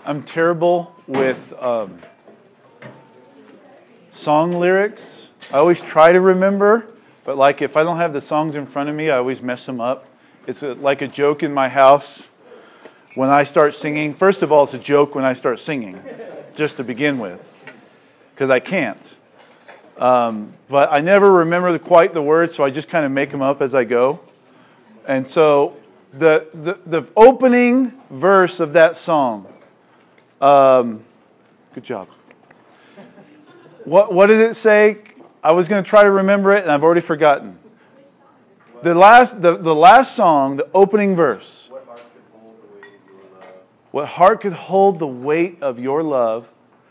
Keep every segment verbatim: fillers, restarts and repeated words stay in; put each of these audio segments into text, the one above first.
I'm terrible with um, song lyrics. I always try to remember, but like if I don't have the songs in front of me, I always mess them up. It's a, like a joke in my house when I start singing. First of all, it's a joke when I start singing, just to begin with, because I can't. Um, but I never remember the, quite the words, so I just kind of make them up as I go. And so the the, the opening verse of that song, um, good job. What what did it say? I was going to try to remember it, and I've already forgotten. The last the, the last song, the opening verse. What heart could hold the weight of your love?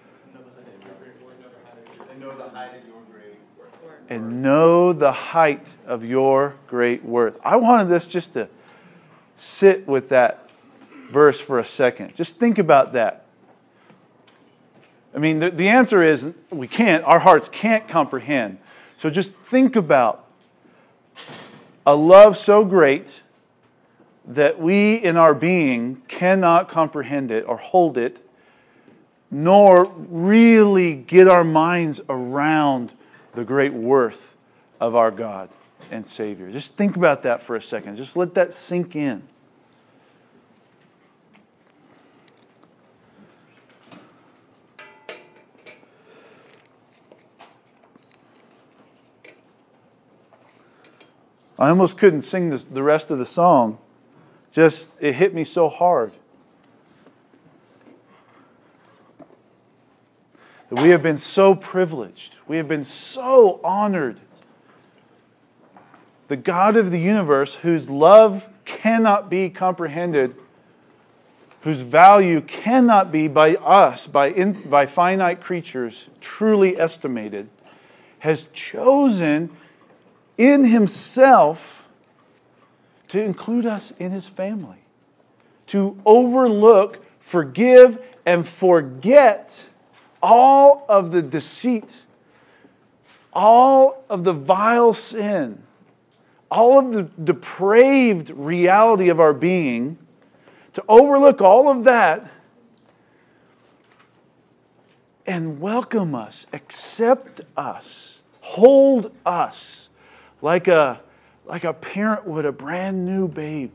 And know the height of your great worth. I wanted this just to sit with that verse for a second. Just think about that. I mean, the, the answer is we can't. Our hearts can't comprehend. So just think about a love so great that we in our being cannot comprehend it or hold it, nor really get our minds around the great worth of our God and Savior. Just think about that for a second. Just let that sink in. I almost couldn't sing this, the rest of the song. Just, it hit me so hard. That we have been so privileged. We have been so honored. The God of the universe, whose love cannot be comprehended, whose value cannot be by us, by, in, by finite creatures, truly estimated, has chosen in Himself to include us in His family. To overlook, forgive, and forget all of the deceit, all of the vile sin, all of the depraved reality of our being, to overlook all of that and welcome us, accept us, hold us like a, like a parent would a brand new babe.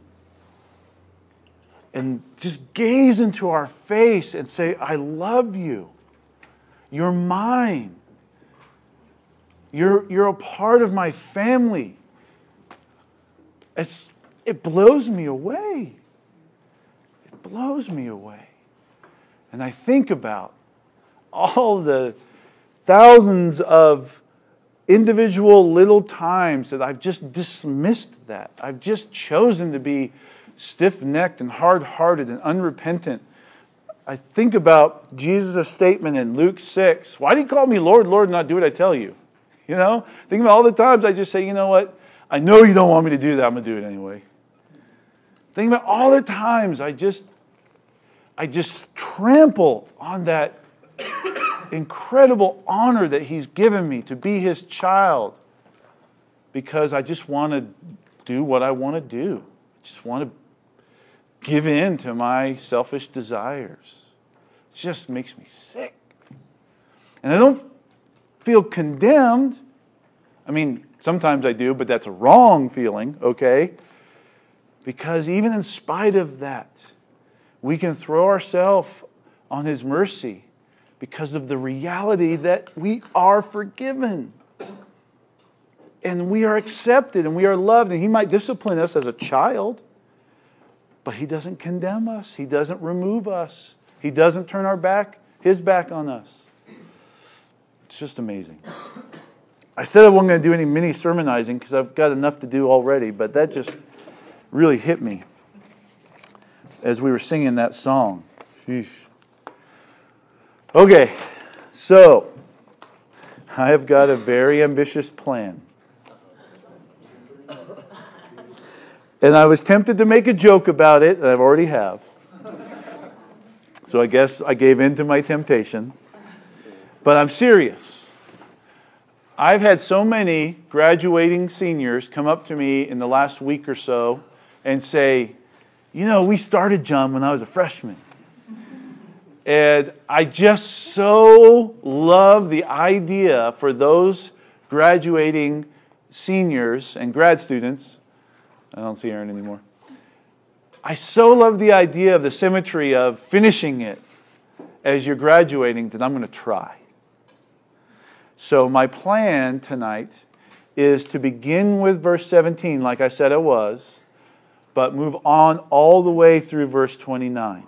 And just gaze into our face and say, I love you. You're mine. You're, you're a part of my family. It's, it blows me away. It blows me away. And I think about all the thousands of individual little times that I've just dismissed that. I've just chosen to be stiff-necked and hard-hearted and unrepentant. I think about Jesus' statement in Luke six. Why do you call me Lord, Lord, and not do what I tell you? You know? Think about all the times I just say, you know what? I know you don't want me to do that. I'm going to do it anyway. Think about all the times I just, I just trample on that incredible honor that He's given me to be His child because I just want to do what I want to do. I just want to give in to my selfish desires. It just makes me sick. And I don't feel condemned. I mean, sometimes I do, but that's a wrong feeling, okay? Because even in spite of that, we can throw ourselves on His mercy because of the reality that we are forgiven. And we are accepted and we are loved. And He might discipline us as a child, but He doesn't condemn us. He doesn't remove us. He doesn't turn our back, His back on us. It's just amazing. I said I wasn't going to do any mini sermonizing because I've got enough to do already, but that just really hit me as we were singing that song. Sheesh. Okay, so I have got a very ambitious plan. And I was tempted to make a joke about it, and I already have. So I guess I gave in to my temptation. But I'm serious. I've had so many graduating seniors come up to me in the last week or so and say, you know, we started John when I was a freshman. And I just so love the idea for those graduating seniors and grad students. I don't see Aaron anymore. I so love the idea of the symmetry of finishing it as you're graduating that I'm going to try. So my plan tonight is to begin with verse seventeen, like I said it was, but move on all the way through verse twenty-nine.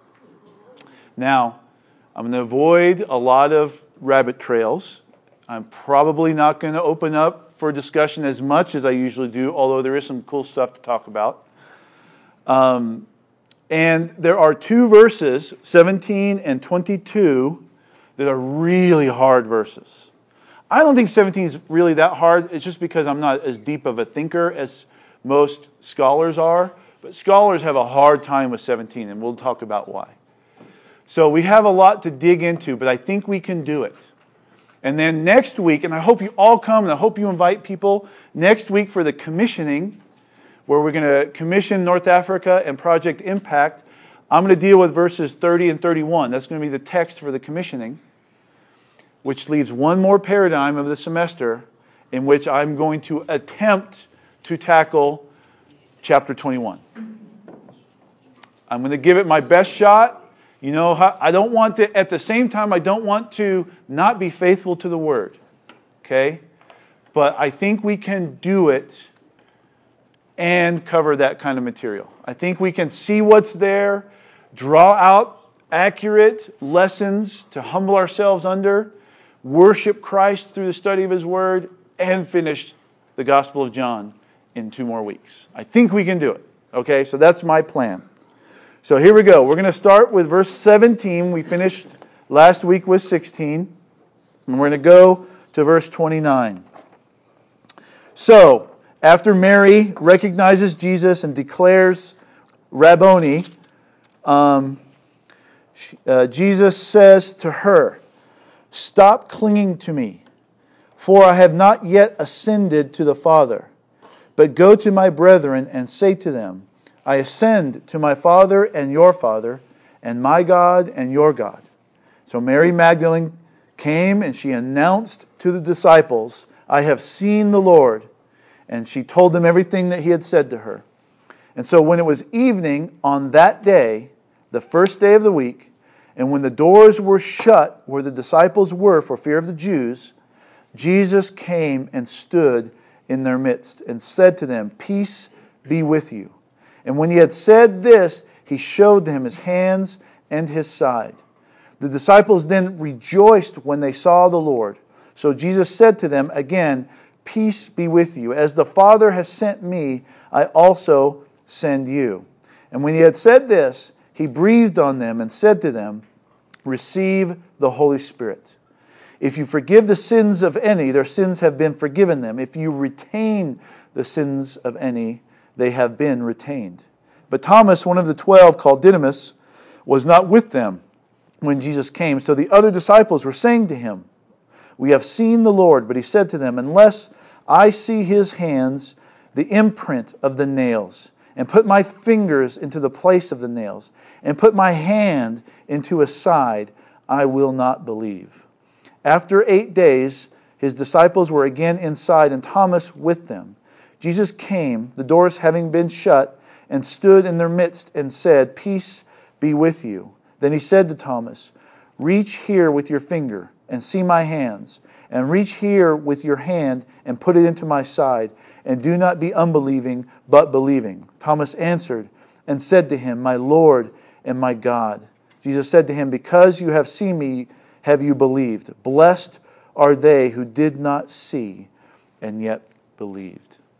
Now, I'm going to avoid a lot of rabbit trails. I'm probably not going to open up for discussion as much as I usually do, although there is some cool stuff to talk about. Um, and there are two verses, seventeen and twenty-two, that are really hard verses. I don't think seventeen is really that hard. It's just because I'm not as deep of a thinker as most scholars are. But scholars have a hard time with seventeen, and we'll talk about why. So we have a lot to dig into, but I think we can do it. And then next week, and I hope you all come, and I hope you invite people next week for the commissioning, where we're going to commission North Africa and Project Impact. I'm going to deal with verses thirty and thirty-one. That's going to be the text for the commissioning, which leaves one more paradigm of the semester in which I'm going to attempt to tackle chapter twenty-one. I'm going to give it my best shot. You know, I don't want to, at the same time, I don't want to not be faithful to the Word. Okay? But I think we can do it and cover that kind of material. I think we can see what's there, draw out accurate lessons to humble ourselves under, worship Christ through the study of His Word, and finish the Gospel of John in two more weeks. I think we can do it. Okay? So that's my plan. So here we go. We're going to start with verse seventeen. We finished last week with sixteen. And we're going to go to verse twenty-nine. So, after Mary recognizes Jesus and declares Rabboni, um, uh, Jesus says to her, "Stop clinging to me, for I have not yet ascended to the Father. But go to my brethren and say to them, I ascend to my Father and your Father, and my God and your God." So Mary Magdalene came and she announced to the disciples, "I have seen the Lord." And she told them everything that He had said to her. And so when it was evening on that day, the first day of the week, and when the doors were shut where the disciples were for fear of the Jews, Jesus came and stood in their midst and said to them, "Peace be with you." And when He had said this, He showed them His hands and His side. The disciples then rejoiced when they saw the Lord. So Jesus said to them again, "Peace be with you. As the Father has sent me, I also send you." And when He had said this, He breathed on them and said to them, "Receive the Holy Spirit. If you forgive the sins of any, their sins have been forgiven them. If you retain the sins of any, they have been retained." But Thomas, one of the twelve, called Didymus, was not with them when Jesus came. So the other disciples were saying to Him, "We have seen the Lord." But He said to them, "Unless I see His hands, the imprint of the nails, and put my fingers into the place of the nails, and put my hand into His side, I will not believe." After eight days, His disciples were again inside, and Thomas with them. Jesus came, the doors having been shut, and stood in their midst and said, "Peace be with you." Then He said to Thomas, "Reach here with your finger and see my hands, and reach here with your hand and put it into my side, and do not be unbelieving, but believing." Thomas answered and said to Him, "My Lord and my God." Jesus said to him, "Because you have seen me, have you believed? Blessed are they who did not see and yet believed."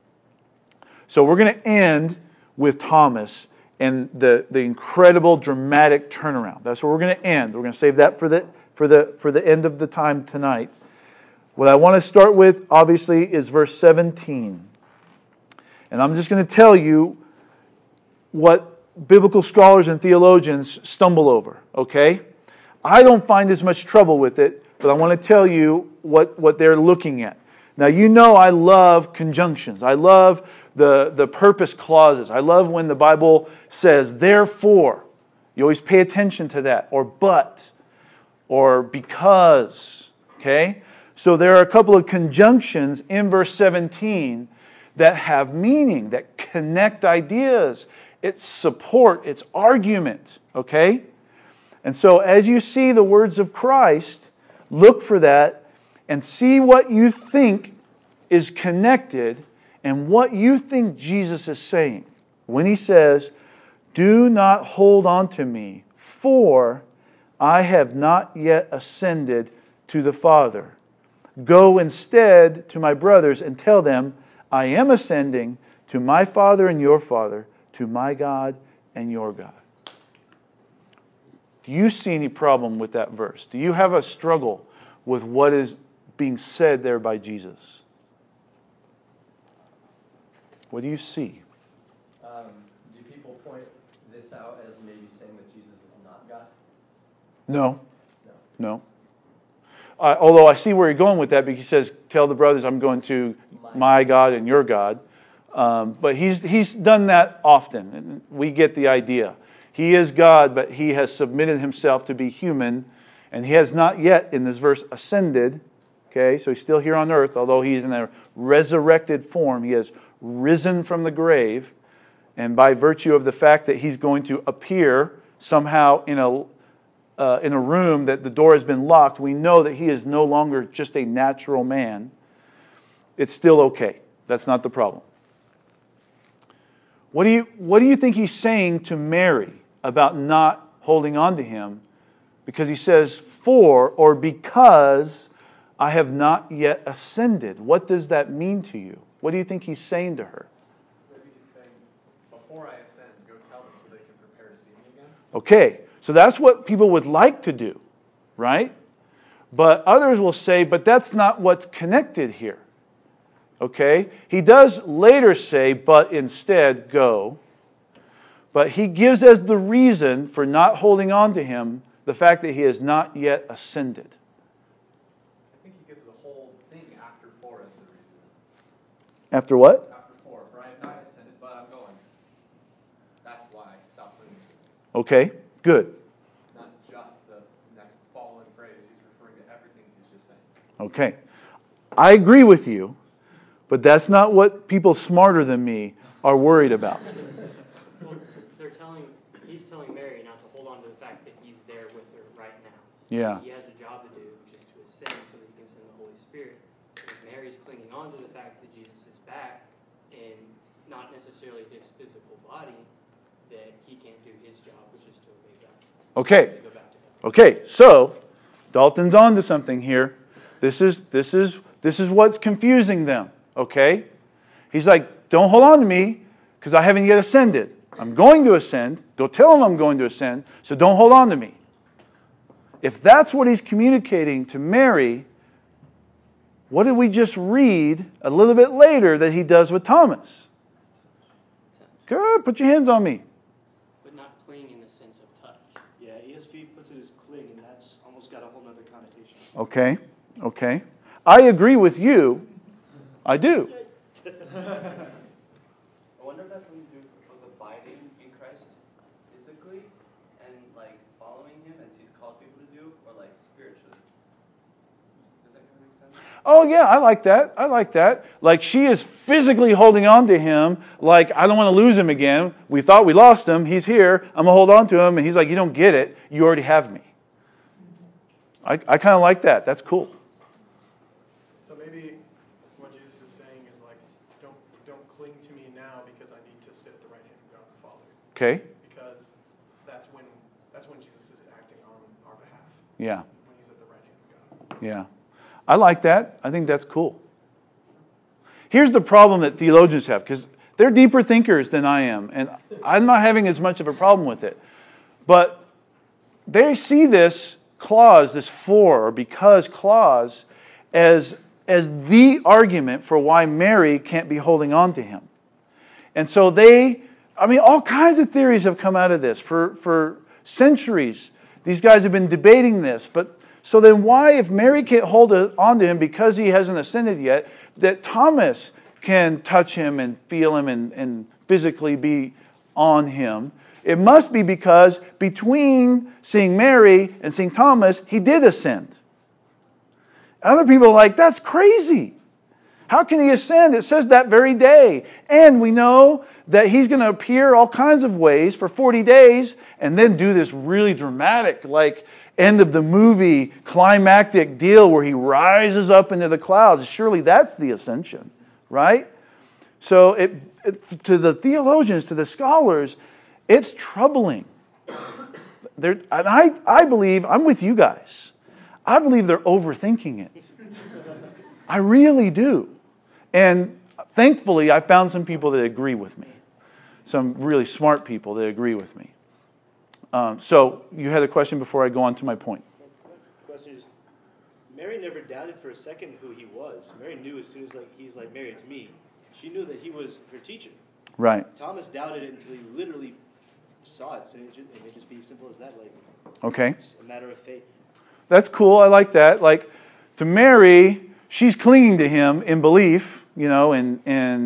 So we're going to end with Thomas and the, the incredible dramatic turnaround. That's where we're going to end. We're going to save that for the for the for the end of the time tonight. What I want to start with, obviously, is verse seventeen. And I'm just going to tell you what biblical scholars and theologians stumble over, okay? I don't find as much trouble with it, but I want to tell you what, what they're looking at. Now, you know I love conjunctions. I love the, the purpose clauses. I love when the Bible says, "therefore," You always pay attention to that. Or but, or because. Okay? So there are a couple of conjunctions in verse seventeen that have meaning, that connect ideas. It's support, it's argument. Okay? And so as you see the words of Christ, look for that and see what you think is connected and what you think Jesus is saying. When He says, do not hold on to me, for I have not yet ascended to the Father. Go instead to my brothers and tell them, I am ascending to my Father and your Father, to my God and your God. Do you see any problem with that verse? Do you have a struggle with what is being said there by Jesus? What do you see? Um, do people point this out as maybe saying that Jesus is not God? No. No. No. Uh, although I see where you're going with that, because He says, tell the brothers I'm going to my God and your God. Um, but he's he's done that often, and we get the idea. He is God, but He has submitted Himself to be human, and He has not yet, in this verse, ascended. Okay, so He's still here on earth, although He's in a resurrected form. He has risen from the grave, and by virtue of the fact that He's going to appear somehow in a uh, in a room that the door has been locked, we know that He is no longer just a natural man. It's still okay. That's not the problem. What do you what do you think He's saying to Mary about not holding on to Him? Because He says, for or because I have not yet ascended. What does that mean to you? What do you think He's saying to her? Maybe He's saying, before I ascend, go tell them so they can prepare to see me again. Okay, so that's what people would like to do, right? But others will say, but that's not what's connected here. Okay? He does later say, but instead go. But He gives as the reason for not holding on to Him the fact that He has not yet ascended. I think He gives the whole thing after four as the reason. After what? After four, for I have not ascended, but I'm going. That's why stop clinging to me. Okay, good. Not just the next following phrase. He's referring to everything He's just saying. Okay. I agree with you, but that's not what people smarter than me are worried about. They're telling, He's telling Mary not to hold on to the fact that He's there with her right now. Yeah. He has a job to do, which is to ascend so that He can send the Holy Spirit. If Mary's clinging on to the fact that Jesus is back and not necessarily His physical body, that He can't do His job, which is to obey God. Okay. To go back to Him. Okay, so Dalton's on to something here. This is this is this is what's confusing them. Okay? He's like, don't hold on to me because I haven't yet ascended. I'm going to ascend. Go tell them I'm going to ascend, so don't hold on to me. If that's what He's communicating to Mary, what did we just read a little bit later that He does with Thomas? Good, put your hands on me. But not cling in the sense of touch. Yeah, E S V puts it as cling, and that's almost got a whole other connotation. Okay, okay. I agree with you. I do. I wonder if that's something to do with abiding in Christ physically and like following Him as He's called people to do, or like spiritually. Does that kind of make sense? Oh yeah, I like that. I like that. Like she is physically holding on to Him, like I don't want to lose Him again. We thought we lost Him. He's here. I'm going to hold on to Him. And He's like, you don't get it. You already have me. I, I kind of like that. That's cool. So maybe what Jesus is saying is like, don't don't cling to me now because I need to sit at the right hand of God the Father. Okay. Because that's when that's when Jesus is acting on our behalf. Yeah. When He's at the right hand of God. Yeah. I like that. I think that's cool. Here's the problem that theologians have, because they're deeper thinkers than I am, and I'm not having as much of a problem with it. But they see this clause, this for or because clause, as, as the argument for why Mary can't be holding on to Him. And so they, I mean, all kinds of theories have come out of this for, for centuries. These guys have been debating this. But so then why, if Mary can't hold on to Him because He hasn't ascended yet, that Thomas can touch Him and feel Him and, and physically be on Him? It must be because between seeing Mary and seeing Thomas, he did ascend. Other people are like, that's crazy. How can he ascend? It says that very day. And we know that he's going to appear all kinds of ways for forty days and then do this really dramatic, like end of the movie climactic deal where he rises up into the clouds. Surely that's the ascension, right? So it, it to the theologians, to the scholars, it's troubling. They're, and I, I believe, I'm with you guys, I believe they're overthinking it. I really do. And thankfully, I found some people that agree with me. Some really smart people that agree with me. Um, so, you had a question before I go on to my point. The question is, Mary never doubted for a second who he was. Mary knew as soon as like he's like, Mary, it's me. She knew that he was her teacher. Right. Thomas doubted it until he literally saw it. So it, just, it may just be as simple as that. Like, okay. It's a matter of faith. That's cool. I like that. Like, to Mary, she's clinging to him in belief, you know, in,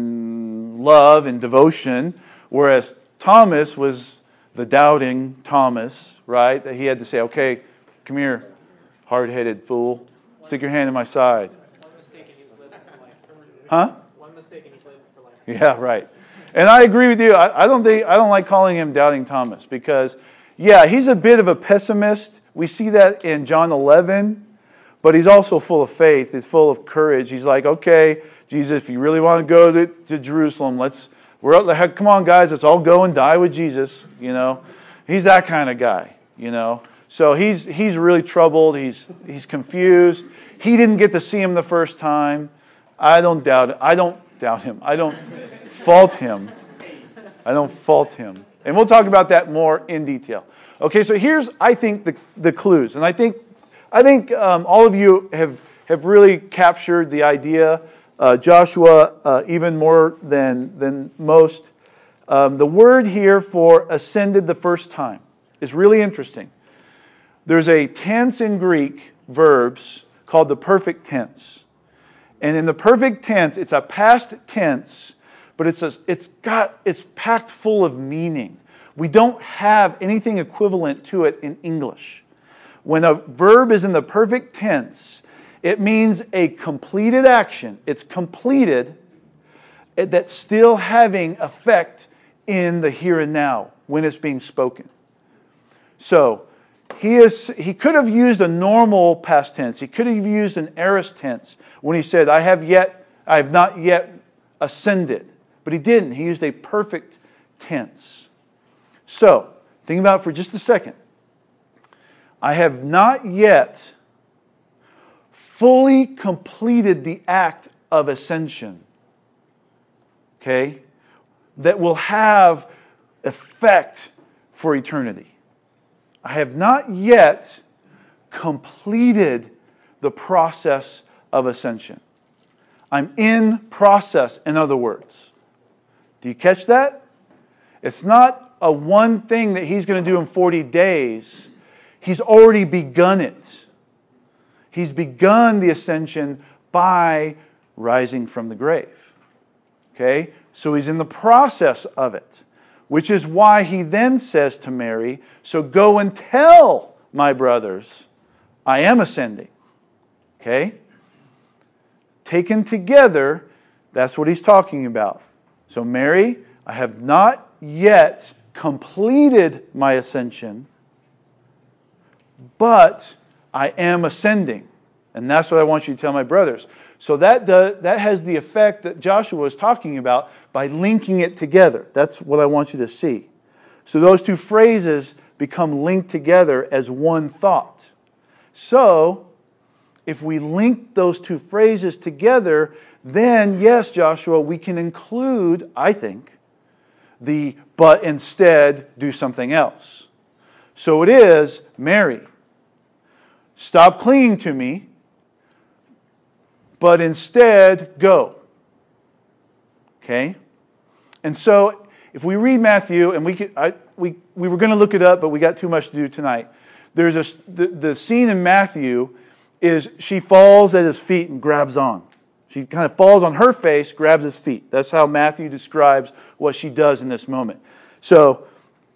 in love and devotion, whereas Thomas was the doubting Thomas, right? That he had to say, okay, come here, hard-headed fool. Stick your hand in my side. One mistake and he's lived for life. Huh? One mistake and he's lived for life. Yeah, right. And I agree with you. I, I don't think I don't like calling him doubting Thomas because, yeah, he's a bit of a pessimist. We see that in John eleven, but he's also full of faith. He's full of courage. He's like, okay, Jesus, if you really want to go to, to Jerusalem, let's we're heck, come on, guys, let's all go and die with Jesus. You know, he's that kind of guy. You know, so he's he's really troubled. He's he's confused. He didn't get to see him the first time. I don't doubt it. I don't doubt him. I don't fault him. I don't fault him. And we'll talk about that more in detail. Okay, so here's, I think, the, the clues. And I think I think um, all of you have, have really captured the idea, uh, Joshua, uh, even more than, than most. Um, the word here for ascended the first time is really interesting. There's a tense in Greek, verbs, called the perfect tense. And in the perfect tense, it's a past tense, but it's a, it's got it's packed full of meaning. We don't have anything equivalent to it in English. When a verb is in the perfect tense, it means a completed action. It's completed, that's still having effect in the here and now when it's being spoken. So, he is he could have used a normal past tense. He could have used an aorist tense when he said, I have yet, I have not yet ascended. But he didn't. He used a perfect tense. So, think about it for just a second. I have not yet fully completed the act of ascension. Okay? That will have effect for eternity. I have not yet completed the process of ascension. I'm in process, in other words. Do you catch that? It's not a one thing that he's going to do in forty days. He's already begun it. He's begun the ascension by rising from the grave. Okay? So he's in the process of it. Which is why he then says to Mary, so go and tell my brothers, I am ascending. Okay? Taken together, that's what he's talking about. So Mary, I have not yet completed my ascension, but I am ascending. And that's what I want you to tell my brothers. So that does, that has the effect that Joshua was talking about by linking it together. That's what I want you to see. So those two phrases become linked together as one thought. So, if we link those two phrases together, then yes, Joshua, we can include, I think, the but instead do something else. So it is, Mary, stop clinging to me, but instead go. Okay? And so, if we read Matthew, and we could, I, we we were going to look it up, but we got too much to do tonight. There's a the, the scene in Matthew is she falls at his feet and grabs on. She kind of falls on her face, grabs his feet. That's how Matthew describes what she does in this moment. So,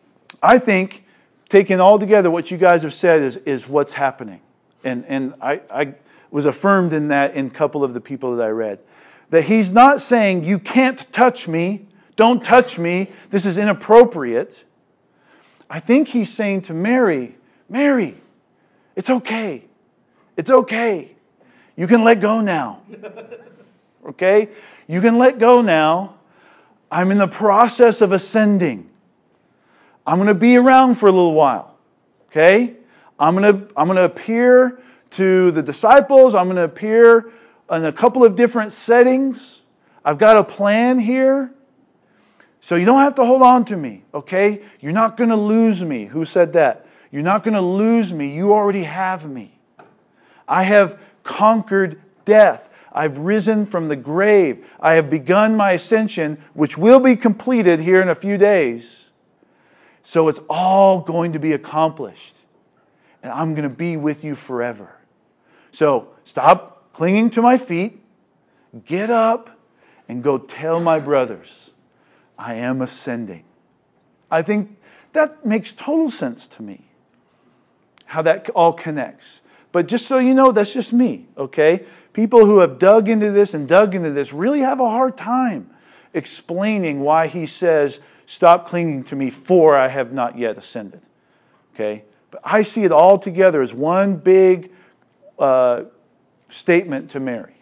I think, taken all together, what you guys have said is, is what's happening. And, and I, I was affirmed in that in a couple of the people that I read. That he's not saying, you can't touch me, don't touch me, this is inappropriate. I think he's saying to Mary, Mary, it's okay. It's okay. You can let go now. Okay? You can let go now. I'm in the process of ascending. I'm going to be around for a little while. Okay? I'm going to, I'm going to appear to the disciples. I'm going to appear in a couple of different settings. I've got a plan here. So you don't have to hold on to me. Okay? You're not going to lose me. Who said that? You're not going to lose me. You already have me. I have conquered death. I've risen from the grave. I have begun my ascension, which will be completed here in a few days. So it's all going to be accomplished. And I'm going to be with you forever. So stop clinging to my feet. Get up and go tell my brothers, I am ascending. I think that makes total sense to me. How that all connects. But just so you know, that's just me, okay? People who have dug into this and dug into this really have a hard time explaining why he says, stop clinging to me, for I have not yet ascended. Okay? But I see it all together as one big uh, statement to Mary.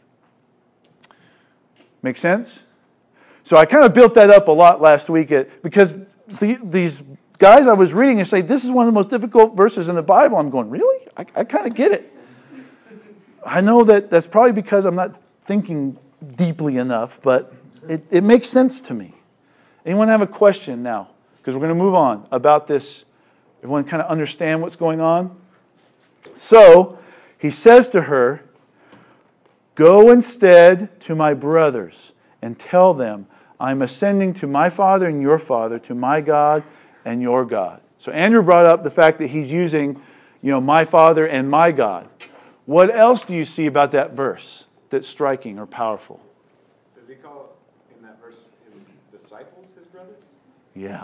Make sense? So I kind of built that up a lot last week at, because the, these guys I was reading and say, this is one of the most difficult verses in the Bible. I'm going, really? I, I kind of get it. I know that that's probably because I'm not thinking deeply enough, but it, it makes sense to me. Anyone have a question now? Because we're going to move on about this. Everyone kind of understand what's going on? So, he says to her, go instead to my brothers and tell them, I'm ascending to my Father and your Father, to my God and your God. So Andrew brought up the fact that he's using, you know, my Father and my God. What else do you see about that verse that's striking or powerful? Does he call, in that verse, his disciples his brothers? Yeah.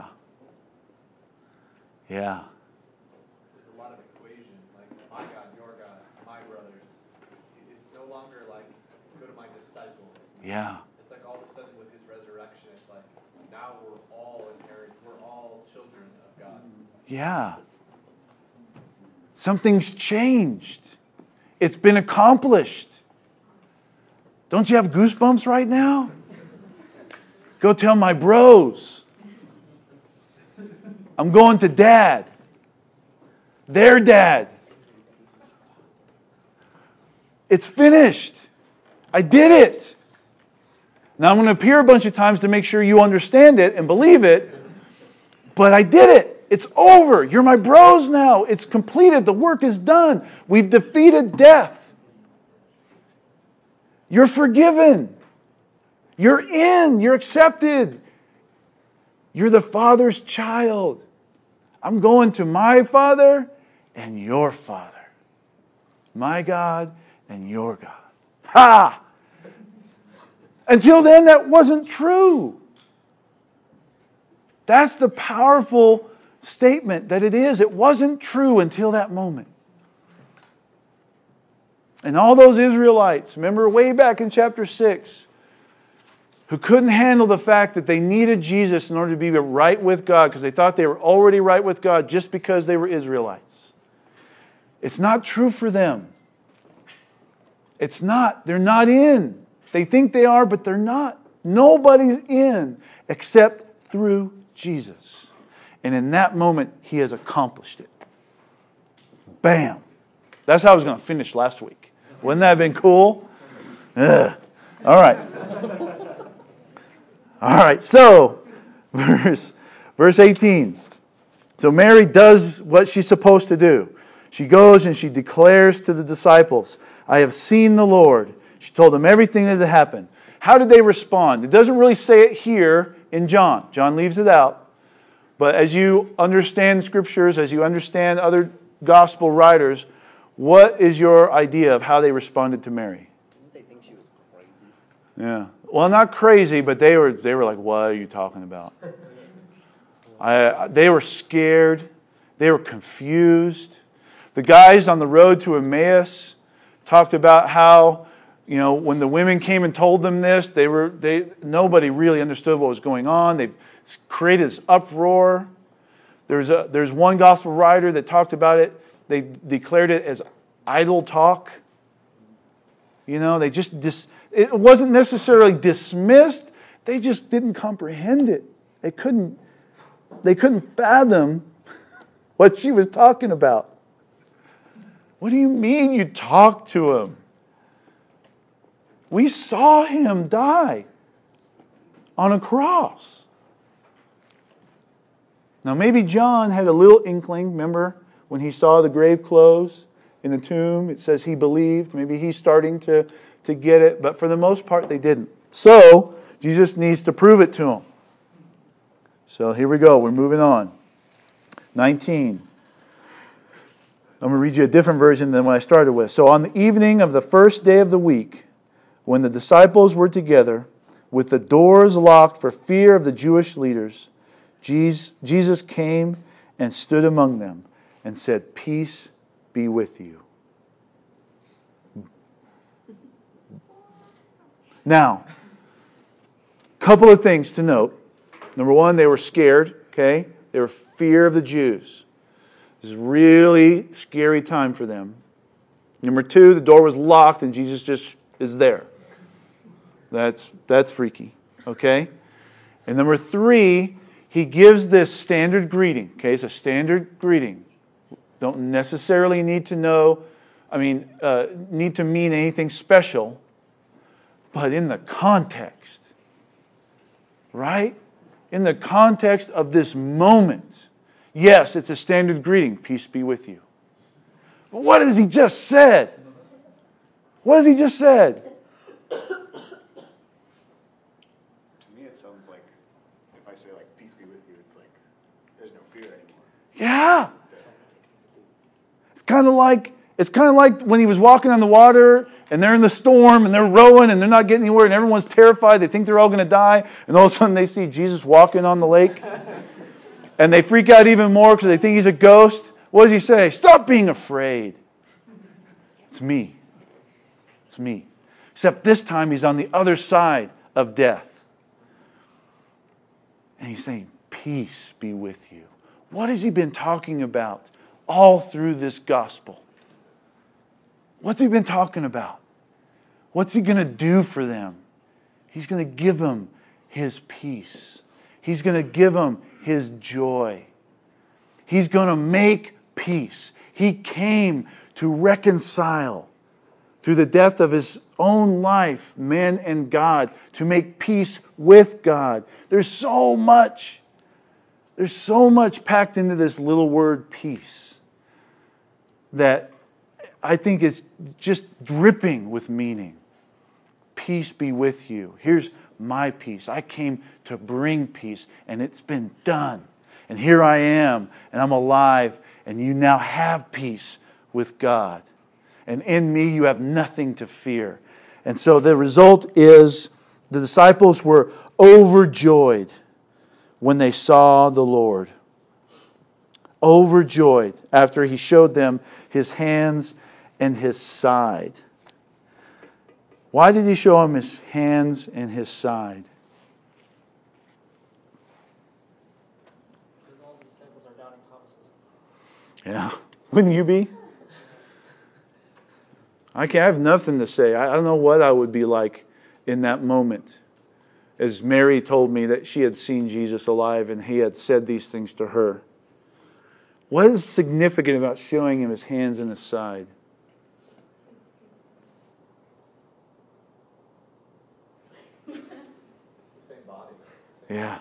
Yeah. There's a lot of equation, like my God, your God, my brothers. It's no longer like, go to my disciples. Yeah. It's like all of a sudden with his resurrection, it's like, now we're all inherit, we're all children of God. Yeah. Something's changed. It's been accomplished. Don't you have goosebumps right now? Go tell my bros. I'm going to Dad. Their dad. It's finished. I did it. Now I'm going to appear a bunch of times to make sure you understand it and believe it. But I did it. It's over. You're my bros now. It's completed. The work is done. We've defeated death. You're forgiven. You're in. You're accepted. You're the Father's child. I'm going to my Father and your Father. My God and your God. Ha! Until then, that wasn't true. That's the powerful statement that it is. It wasn't true until that moment. And all those Israelites, remember way back in chapter six, who couldn't handle the fact that they needed Jesus in order to be right with God because they thought they were already right with God just because they were Israelites. It's not true for them. It's not. They're not in. They think they are, but they're not. Nobody's in except through Jesus. And in that moment, He has accomplished it. Bam. That's how I was going to finish last week. Wouldn't that have been cool? Ugh. All right. All right, so, verse, verse eighteen. So Mary does what she's supposed to do. She goes and she declares to the disciples, I have seen the Lord. She told them everything that had happened. How did they respond? It doesn't really say it here in John. John leaves it out. But as you understand Scriptures, as you understand other gospel writers, what is your idea of how they responded to Mary? Didn't they think she was crazy? Yeah. Well, not crazy, but they were they were like, what are you talking about? I, they were scared. They were confused. The guys on the road to Emmaus talked about how, you know, when the women came and told them this, they were they nobody really understood what was going on. They created this uproar. There's a there's one gospel writer that talked about it. They declared it as idle talk. You know, they just dis, it wasn't necessarily dismissed. They just didn't comprehend it. They couldn't they couldn't fathom what she was talking about. What do you mean you talked to him? We saw him die on a cross. Now maybe John had a little inkling, remember, when he saw the grave clothes in the tomb, it says he believed. Maybe he's starting to, to get it, but for the most part they didn't. So, Jesus needs to prove it to them. So here we go, we're moving on. nineteen. I'm going to read you a different version than what I started with. So on the evening of the first day of the week, when the disciples were together, with the doors locked for fear of the Jewish leaders, Jesus came and stood among them and said, "Peace be with you." Now, a couple of things to note. Number one, they were scared, okay? They were fear of the Jews. This is a really scary time for them. Number two, the door was locked and Jesus just is there. That's, that's freaky, okay? And number three, he gives this standard greeting, okay? It's a standard greeting. Don't necessarily need to know, I mean, uh, need to mean anything special, but in the context, right? In the context of this moment, yes, it's a standard greeting. Peace be with you. But what has he just said? What has he just said? To me, it sounds like if I say like "peace be with you," it's like there's no fear anymore. Yeah. It's kind of like it's kind of like when he was walking on the water and they're in the storm and they're rowing and they're not getting anywhere and everyone's terrified. They think they're all going to die, and all of a sudden they see Jesus walking on the lake. And they freak out even more because they think he's a ghost. What does he say? Stop being afraid. It's me. It's me. Except this time he's on the other side of death. And he's saying, peace be with you. What has he been talking about all through this gospel? What's he been talking about? What's he going to do for them? He's going to give them his peace. He's going to give them his joy. He's going to make peace. He came to reconcile through the death of his own life, men and God, to make peace with God. There's so much. There's so much packed into this little word peace that I think is just dripping with meaning. Peace be with you. Here's my peace. I came to bring peace, and it's been done. And here I am, and I'm alive, and you now have peace with God. And in me, you have nothing to fear. And so the result is the disciples were overjoyed when they saw the Lord. Overjoyed after he showed them his hands and his side. Why did he show them his hands and his side? Because all the disciples are doubting Thomas's. Yeah. Wouldn't you be? I can't I have nothing to say. I don't know what I would be like in that moment. As Mary told me that she had seen Jesus alive and he had said these things to her. What is significant about showing him his hands and his side? It's the same body. Yeah.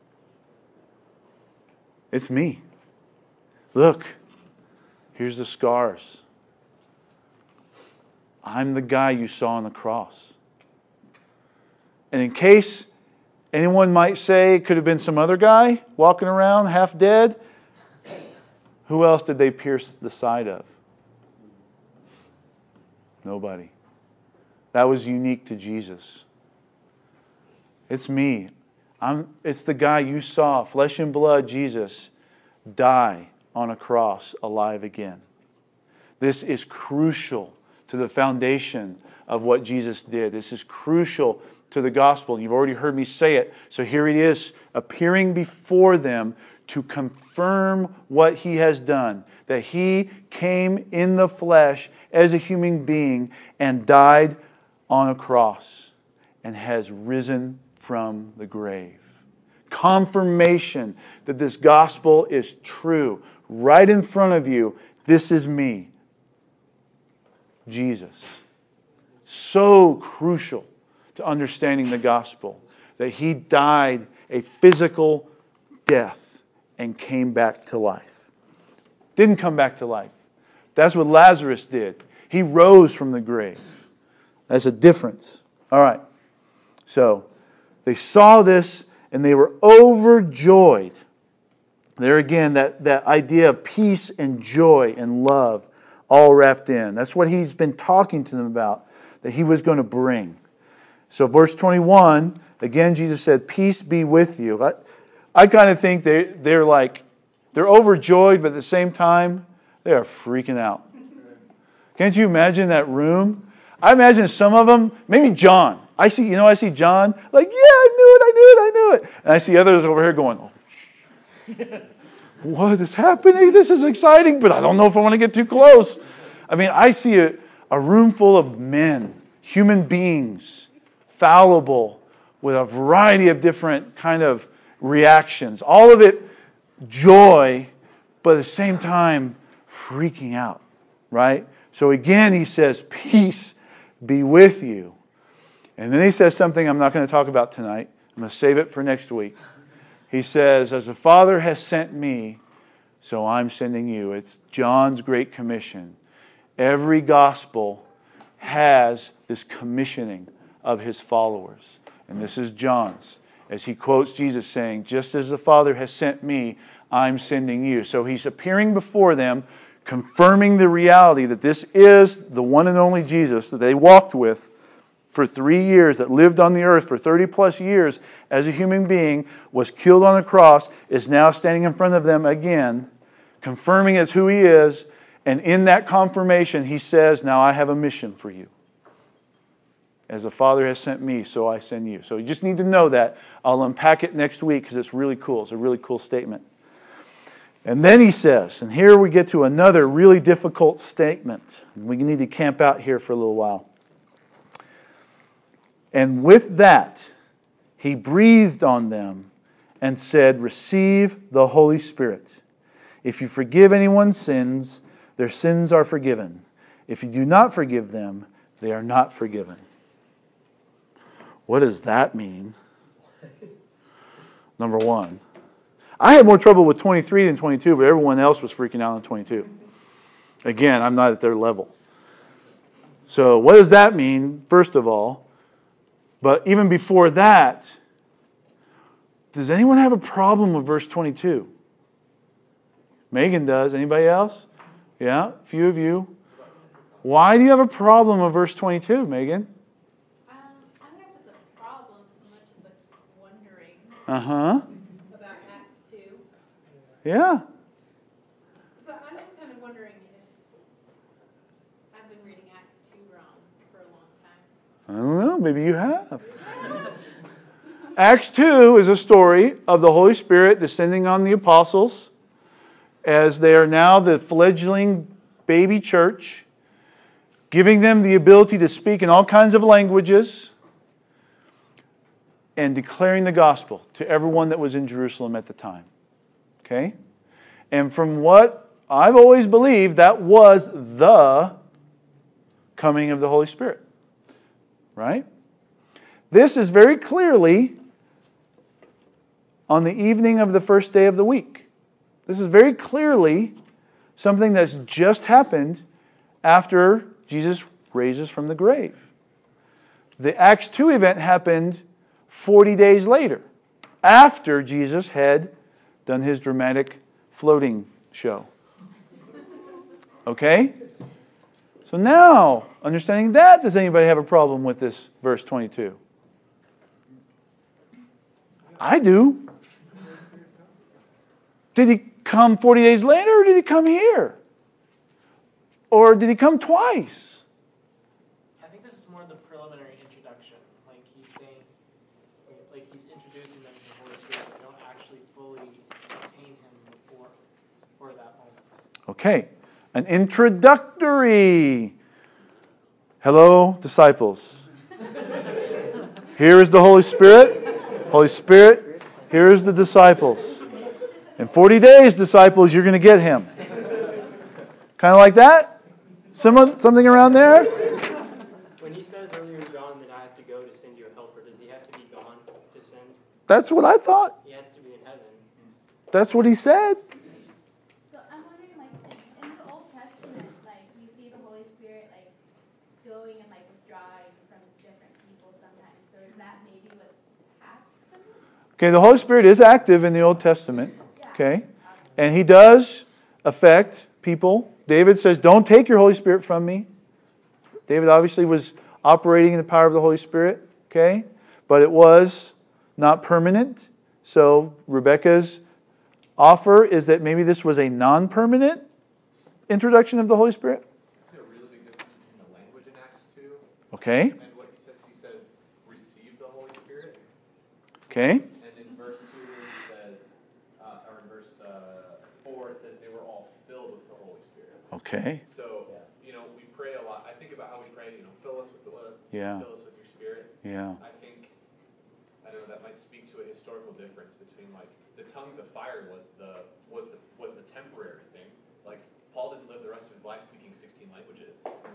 It's me. Look, here's the scars. I'm the guy you saw on the cross. And in case anyone might say it could have been some other guy walking around half dead, who else did they pierce the side of? Nobody. That was unique to Jesus. It's me. I'm, it's the guy you saw, flesh and blood, Jesus, die on a cross alive again. This is crucial to the foundation of what Jesus did. This is crucial to the gospel. You've already heard me say it. So here it is, appearing before them to confirm what He has done. That He came in the flesh as a human being and died on a cross and has risen from the grave. Confirmation that this gospel is true. Right in front of you, this is me, Jesus. So crucial to understanding the gospel that He died a physical death and came back to life. Didn't come back to life. That's what Lazarus did. He rose from the grave. That's a difference. All right. So, they saw this and they were overjoyed. There again, that, that idea of peace and joy and love all wrapped in. That's what He's been talking to them about, that He was going to bring. So verse twenty-one, again Jesus said, peace be with you. I, I kind of think they, they're like, they're overjoyed, but at the same time, they are freaking out. Can't you imagine that room? I imagine some of them, maybe John. I see, you know, I see John like, yeah, I knew it, I knew it, I knew it. And I see others over here going, oh, what is happening? This is exciting, but I don't know if I want to get too close. I mean, I see a, a room full of men, human beings, fallible, with a variety of different kind of reactions. All of it joy, but at the same time freaking out, right? So again, He says, peace be with you. And then He says something I'm not going to talk about tonight. I'm going to save it for next week. He says, as the Father has sent me, so I'm sending you. It's John's Great Commission. Every gospel has this commissioning of his followers. And this is John's. As he quotes Jesus saying, just as the Father has sent me, I'm sending you. So He's appearing before them, confirming the reality that this is the one and only Jesus that they walked with for three years, that lived on the earth for thirty plus years as a human being, was killed on a cross, is now standing in front of them again, confirming as who He is. And in that confirmation, He says, now I have a mission for you. As the Father has sent me, so I send you. So you just need to know that. I'll unpack it next week because it's really cool. It's a really cool statement. And then He says, and here we get to another really difficult statement. We need to camp out here for a little while. And with that, He breathed on them and said, receive the Holy Spirit. If you forgive anyone's sins, their sins are forgiven. If you do not forgive them, they are not forgiven. What does that mean? Number one, I had more trouble with twenty-three than twenty-two, but everyone else was freaking out on twenty-two. Again, I'm not at their level. So what does that mean, first of all? But even before that, does anyone have a problem with verse twenty-two? Megan does. Anybody else? Yeah, a few of you. Why do you have a problem with verse twenty-two, Megan? Um, I don't know if it's a problem so much as like wondering Uh-huh. about Acts two. Yeah. So I'm just kind of wondering if I've been reading Acts two wrong for a long time. I don't know. Maybe you have. Acts two is a story of the Holy Spirit descending on the apostles as they are now the fledgling baby church, giving them the ability to speak in all kinds of languages and declaring the gospel to everyone that was in Jerusalem at the time. Okay? And from what I've always believed, that was the coming of the Holy Spirit. Right? This is very clearly on the evening of the first day of the week. This is very clearly something that's just happened after Jesus raises from the grave. The Acts two event happened forty days later, after Jesus had done His dramatic floating show. Okay? So now, understanding that, does anybody have a problem with this verse twenty-two? I do. Did he come forty days later, or did he come here? Or did he come twice? I think this is more the preliminary introduction. Like he's saying, like he's introducing them to the Holy Spirit. They don't actually fully attain him before, before that moment. Okay, an introductory. Hello, disciples. Here is the Holy Spirit. Holy Spirit, here is the disciples. In forty days, disciples, you're going to get him. Kind of like that? Someone, something around there? When he says earlier, John, that I have to go to send you a helper, does he have to be gone to send? That's what I thought. He has to be in heaven. That's what he said. So I'm wondering, like, in, in the Old Testament, like, you see the Holy Spirit, like, going and, like, withdrawing from different people sometimes. So is that maybe what's happening? Okay, the Holy Spirit is active in the Old Testament. Okay? And he does affect people. David says, don't take your Holy Spirit from me. David obviously was operating in the power of the Holy Spirit. Okay? But it was not permanent. So Rebecca's offer is that maybe this was a non-permanent introduction of the Holy Spirit. I see a really big difference between the language in Acts two Okay. and what he says. He says, receive the Holy Spirit. Okay. And in verse two it says, uh, or in verse uh, four it says they were all filled with the Holy Spirit. Okay. So, you know, we pray a lot. I think about how we pray, you know, fill us with the Lord, Yeah. fill us with your Spirit. Yeah. I think, I don't know, that might speak to a historical difference between, like, the tongues of fire was the was the was the temporary thing. Like, Paul didn't live the rest of his life speaking sixteen languages,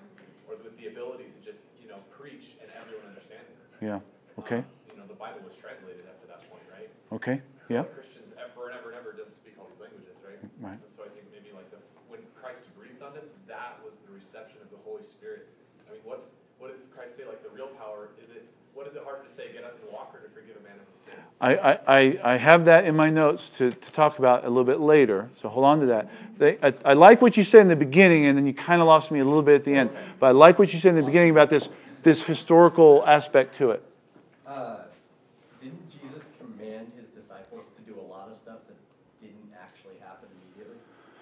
or with the ability to just, you know, preach and everyone understand it. Yeah. Okay. Um, you know, the Bible was translated after that point, right? Okay. So Yeah. Christians ever and ever and ever didn't speak all these languages, right? Right. And so I think maybe like the, when Christ breathed on them, that was the reception of the Holy Spirit. I mean, what's what does Christ say? Like the real power is it? What is it harder to say? Get up and walk, or to forgive a man of his sins? I, I, I- I have that in my notes to, to talk about a little bit later, so hold on to that. They, I, I like what you said in the beginning, and then you kind of lost me a little bit at the end. But I like what you said in the beginning about this, this historical aspect to it. Uh, didn't Jesus command his disciples to do a lot of stuff that didn't actually happen immediately?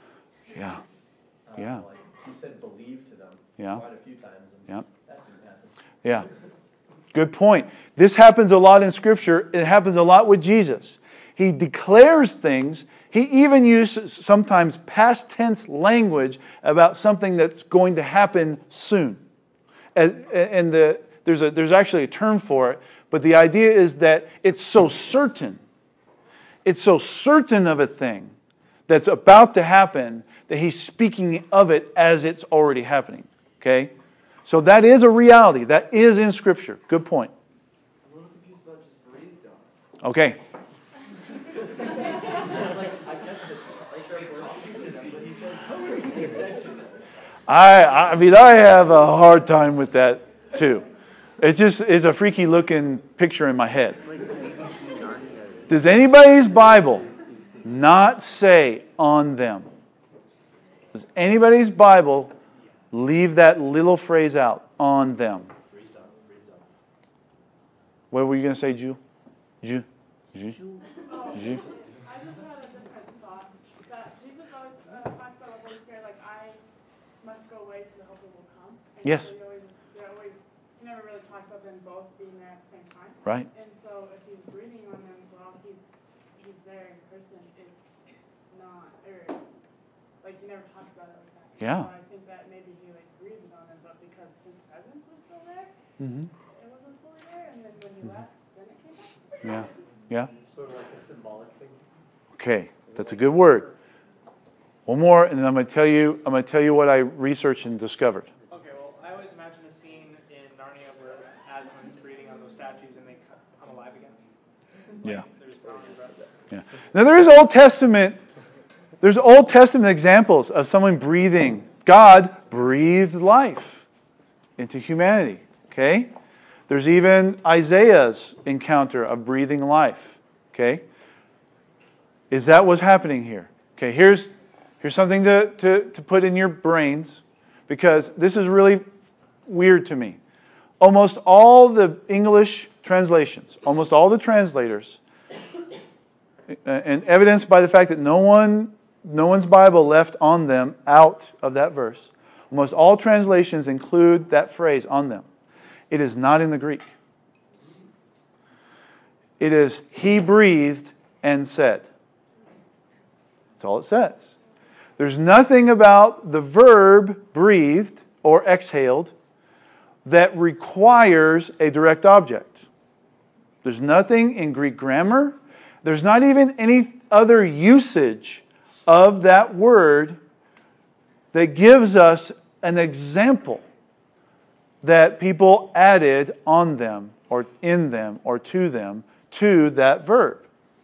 Yeah. Uh, Yeah. Like he said, believe to them Yeah. quite a few times, and Yeah. that didn't happen. Yeah. Good point. This happens a lot in Scripture. It happens a lot with Jesus. He declares things. He even uses sometimes past tense language about something that's going to happen soon. And, and the, there's, a, there's actually a term for it, but the idea is that it's so certain. It's so certain of a thing that's about to happen that he's speaking of it as it's already happening. Okay? So that is a reality. That is in Scripture. Good point. I'm a little confused about just breathed on. Okay. I I mean I have a hard time with that too. It just is a freaky looking picture in my head. Does anybody's Bible not say on them? Does anybody's Bible leave that little phrase out, on them? What were you going to say, Ju? Ju? Ju? Ju? I just had a different thought. That Jesus always uh, talks about the Holy Spirit, like, I must go away so the Helper will come. And Yes. So he always, he always, he never really talks about them both being there at the same time. Right. And so if he's breathing on them while he's he's there in person, it's not, or, like, he never talks about it like that. Yeah. So I think that maybe he, like, breathed on them, but because his presence was still there, Mm-hmm. it wasn't fully there, and then when he left, then it came back. Yeah. Yeah. Sort of like a symbolic thing. Okay. That's a good word. One more, and then I'm going to tell you. I'm going to tell you what I researched and discovered. Okay, well, I always imagine a scene in Narnia where Aslan's breathing on those statues and they come alive again. Yeah. There's boundary breath. Yeah. Now there is Old Testament. There's Old Testament examples of someone breathing. God breathed life into humanity. Okay. There's even Isaiah's encounter of breathing life. Okay. Is that what's happening here? Okay. Here's here's something to, to, to put in your brains, because this is really weird to me. Almost all the English translations, almost all the translators and evidenced by the fact that no one, no one's Bible left on them out of that verse. Almost all translations include that phrase, on them. It is not in the Greek. It is, He breathed and said. That's all it says. There's nothing about the verb breathed or exhaled that requires a direct object. There's nothing in Greek grammar. There's not even any other usage of that word that gives us an example that people added on them or in them or to them to that verb.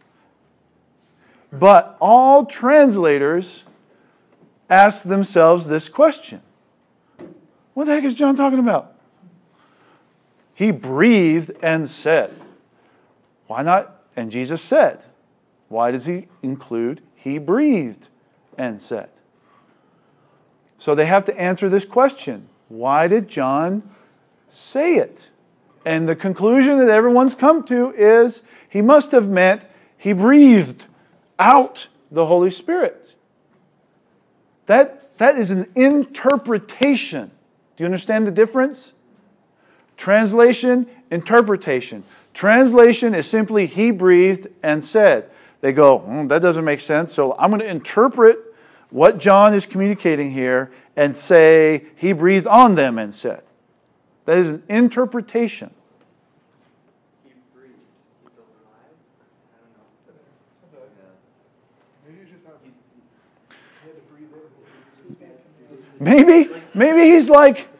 But all translators ask themselves this question. What the heck is John talking about? He breathed and said. Why not? And Jesus said. Why does he include He breathed and said? So they have to answer this question. Why did John say it? And the conclusion that everyone's come to is he must have meant He breathed out the Holy Spirit. That, that is an interpretation. Do you understand the difference? Translation, interpretation. Translation is simply He breathed and said. They go, mm, that doesn't make sense, so I'm going to interpret what John is communicating here and say He breathed on them and said. That is an interpretation. He breathed. He's alive? I don't know. Maybe you just have, he had to breathe in. Maybe, maybe he's like,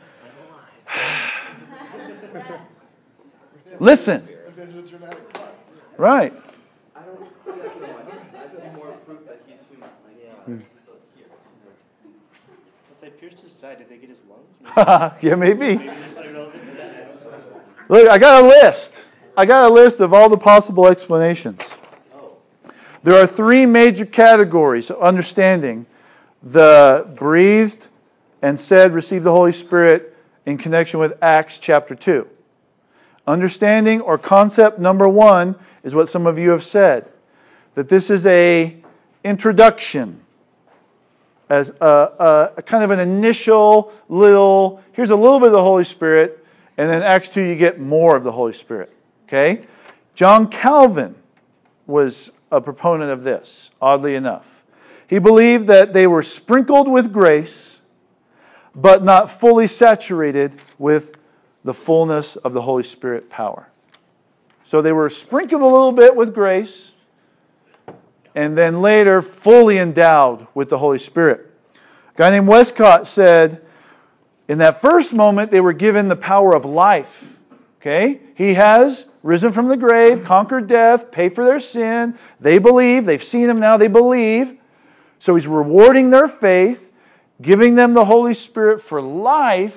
listen. Right. I don't see that so much. I see more proof that he's human. Like, yeah. He's still here. If they pierced his side, did they get his lungs? Yeah, maybe. Maybe there's something else in that. Look, I got a list. I got a list of all the possible explanations. There are three major categories of understanding the breathed and said, received the Holy Spirit in connection with Acts chapter two. Understanding or concept number one is what some of you have said, that this is a introduction, as a, a, a kind of an initial little, here's a little bit of the Holy Spirit, and then Acts two you get more of the Holy Spirit. Okay? John Calvin was a proponent of this, oddly enough. He believed that they were sprinkled with grace, but not fully saturated with the fullness of the Holy Spirit power. So they were sprinkled a little bit with grace, and then later fully endowed with the Holy Spirit. A guy named Westcott said, in that first moment they were given the power of life. Okay? He has risen from the grave, conquered death, paid for their sin. They believe. They've seen Him now. They believe. So He's rewarding their faith, giving them the Holy Spirit for life.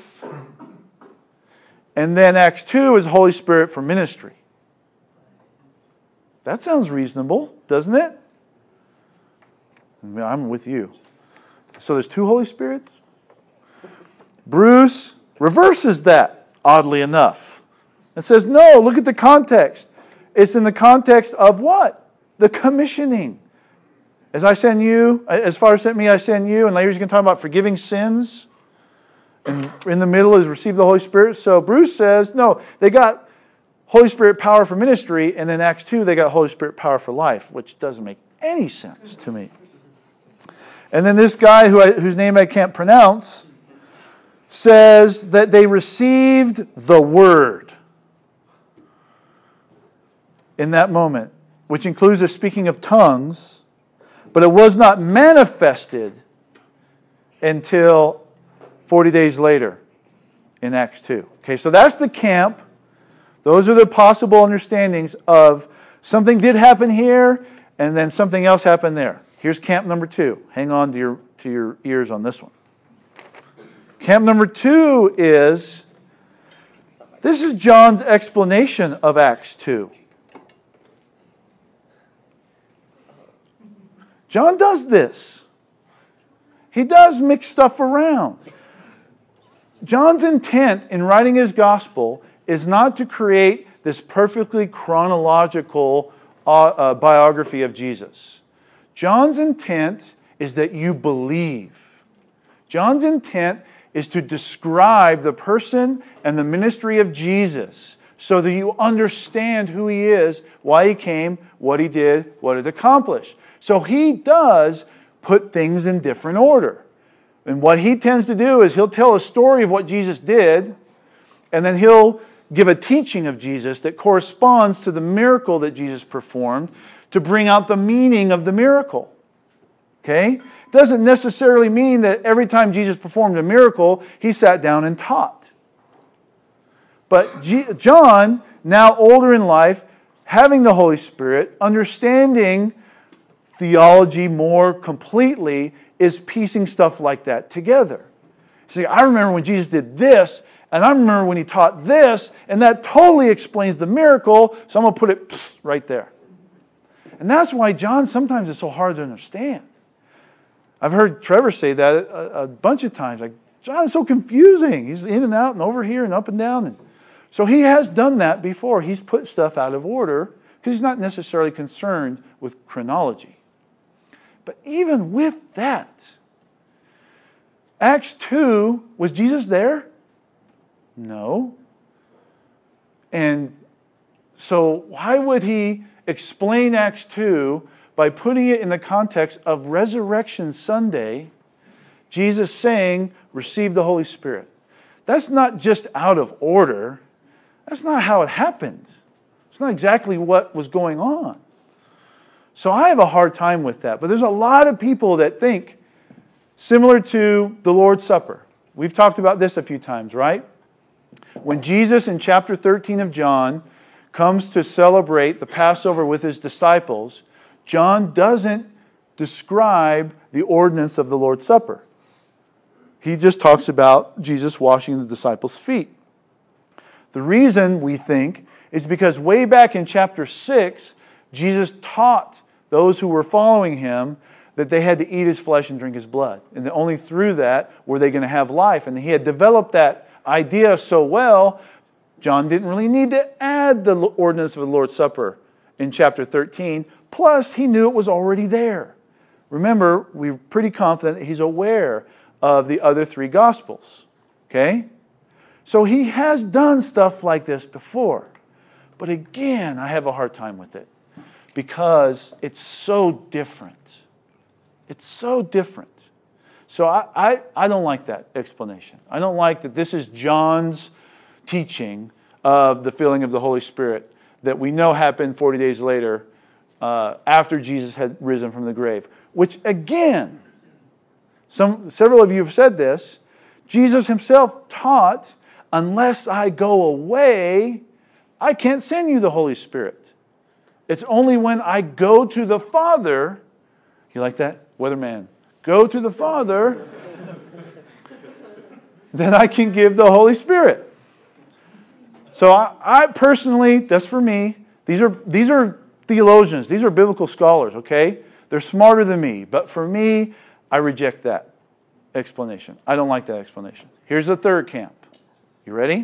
And then Acts two is Holy Spirit for ministry. That sounds reasonable, doesn't it? I'm with you. So there's two Holy Spirits? Bruce reverses that, oddly enough. And says, no, look at the context. It's in the context of what? The commissioning. As I send you, as Father sent me, I send you. And later he's going to talk about forgiving sins. And in the middle is receive the Holy Spirit. So Bruce says, no, they got Holy Spirit power for ministry. And then Acts two, they got Holy Spirit power for life, which doesn't make any sense to me. And then this guy who I, whose name I can't pronounce says that they received the Word in that moment, which includes the speaking of tongues, but it was not manifested until forty days later in Acts two. Okay, so that's the camp. Those are the possible understandings of something did happen here and then something else happened there. Here's camp number two. Hang on to your, to your ears on this one. Camp number two is, this is John's explanation of Acts two. John does this. He does mix stuff around. John's intent in writing his gospel is not to create this perfectly chronological uh, biography of Jesus. John's intent is that you believe. John's intent is to describe the person and the ministry of Jesus so that you understand who He is, why He came, what He did, what it accomplished. So he does put things in different order. And what he tends to do is he'll tell a story of what Jesus did, and then he'll give a teaching of Jesus that corresponds to the miracle that Jesus performed to bring out the meaning of the miracle. Okay? It doesn't necessarily mean that every time Jesus performed a miracle, he sat down and taught. But G- John, now older in life, having the Holy Spirit, understanding theology more completely, is piecing stuff like that together. See, I remember when Jesus did this, and I remember when He taught this, and that totally explains the miracle, so I'm going to put it psst, right there. And that's why John sometimes is so hard to understand. I've heard Trevor say that a, a bunch of times. Like, John is so confusing. He's in and out and over here and up and down. And so he has done that before. He's put stuff out of order because he's not necessarily concerned with chronology. But even with that, Acts two, was Jesus there? No. And so why would he explain Acts two by putting it in the context of Resurrection Sunday, Jesus saying, receive the Holy Spirit? That's not just out of order. That's not how it happened. It's not exactly what was going on. So I have a hard time with that. But there's a lot of people that think similar to the Lord's Supper. We've talked about this a few times, right? When Jesus in chapter thirteen of John comes to celebrate the Passover with His disciples, John doesn't describe the ordinance of the Lord's Supper. He just talks about Jesus washing the disciples' feet. The reason, we think, is because way back in chapter six, Jesus taught those who were following Him that they had to eat His flesh and drink His blood. And that only through that were they going to have life. And He had developed that idea so well, John didn't really need to add the ordinance of the Lord's Supper in chapter thirteen. Plus, he knew it was already there. Remember, we're pretty confident that he's aware of the other three Gospels. Okay? So he has done stuff like this before. But again, I have a hard time with it because it's so different. It's so different. So I, I, I don't like that explanation. I don't like that this is John's teaching of the filling of the Holy Spirit that we know happened forty days later uh, after Jesus had risen from the grave. Which again, some several of you have said this, Jesus Himself taught, unless I go away, I can't send you the Holy Spirit. It's only when I go to the Father, you like that, weatherman? Go to the Father, then I can give the Holy Spirit. So I, I personally, that's for me. These are these are theologians. These are biblical scholars, okay? They're smarter than me. But for me, I reject that explanation. I don't like that explanation. Here's the third camp. You ready?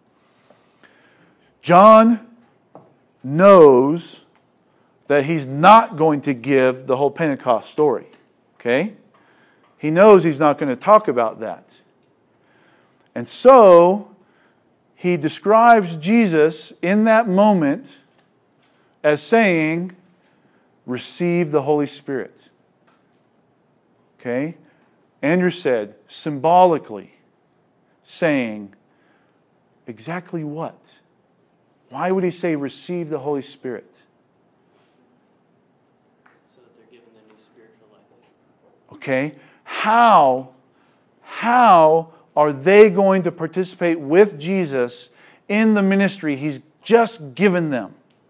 John knows that he's not going to give the whole Pentecost story. Okay? He knows he's not going to talk about that. And so, he describes Jesus in that moment as saying, receive the Holy Spirit. Okay? Andrew said, symbolically saying, exactly what? Why would he say, receive the Holy Spirit? So that they're given the new spiritual life. Okay? How, how are they going to participate with Jesus in the ministry He's just given them?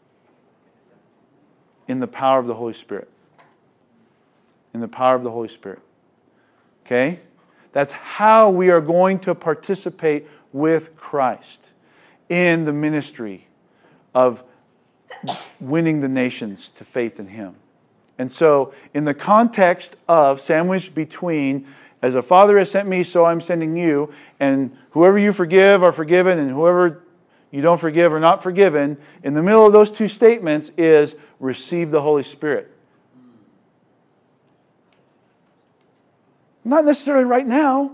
In the power of the Holy Spirit. In the power of the Holy Spirit. Okay? That's how we are going to participate with Christ in the ministry of winning the nations to faith in Him. And so, in the context of sandwiched between, as a Father has sent me, so I'm sending you, and whoever you forgive are forgiven, and whoever you don't forgive or not forgiven, in the middle of those two statements is receive the Holy Spirit. Not necessarily right now.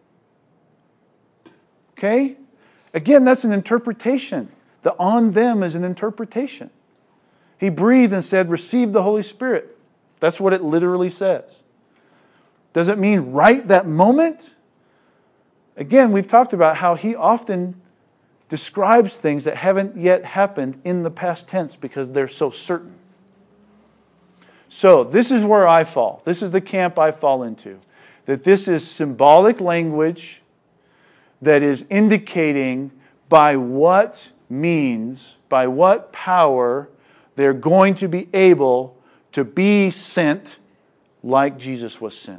Okay? Again, that's an interpretation. The on them is an interpretation. He breathed and said, receive the Holy Spirit. That's what it literally says. Does it mean right that moment? Again, we've talked about how he often describes things that haven't yet happened in the past tense because they're so certain. So, this is where I fall. This is the camp I fall into. That this is symbolic language that is indicating by what means, by what power they're going to be able to be sent like Jesus was sent.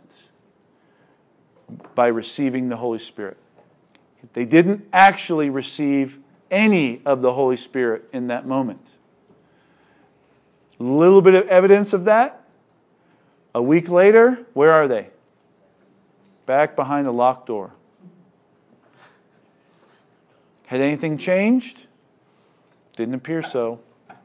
By receiving the Holy Spirit. They didn't actually receive any of the Holy Spirit in that moment. A little bit of evidence of that. A week later, where are they? Back behind a locked door. Had anything changed? Didn't appear so.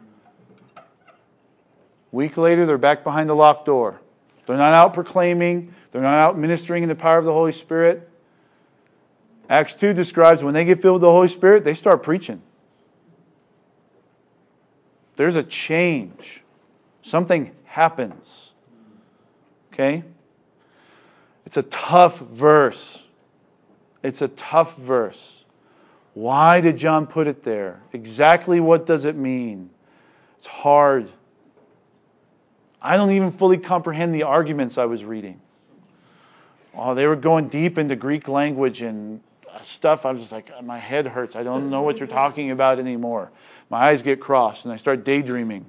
Week later, they're back behind the locked door. They're not out proclaiming. They're not out ministering in the power of the Holy Spirit. Acts two describes when they get filled with the Holy Spirit, they start preaching. There's a change. Something happens. Okay? It's a tough verse. It's a tough verse. Why did John put it there? Exactly what does it mean? It's hard. I don't even fully comprehend the arguments I was reading. Oh, they were going deep into Greek language and stuff. I was just like, my head hurts. I don't know what you're talking about anymore. My eyes get crossed and I start daydreaming.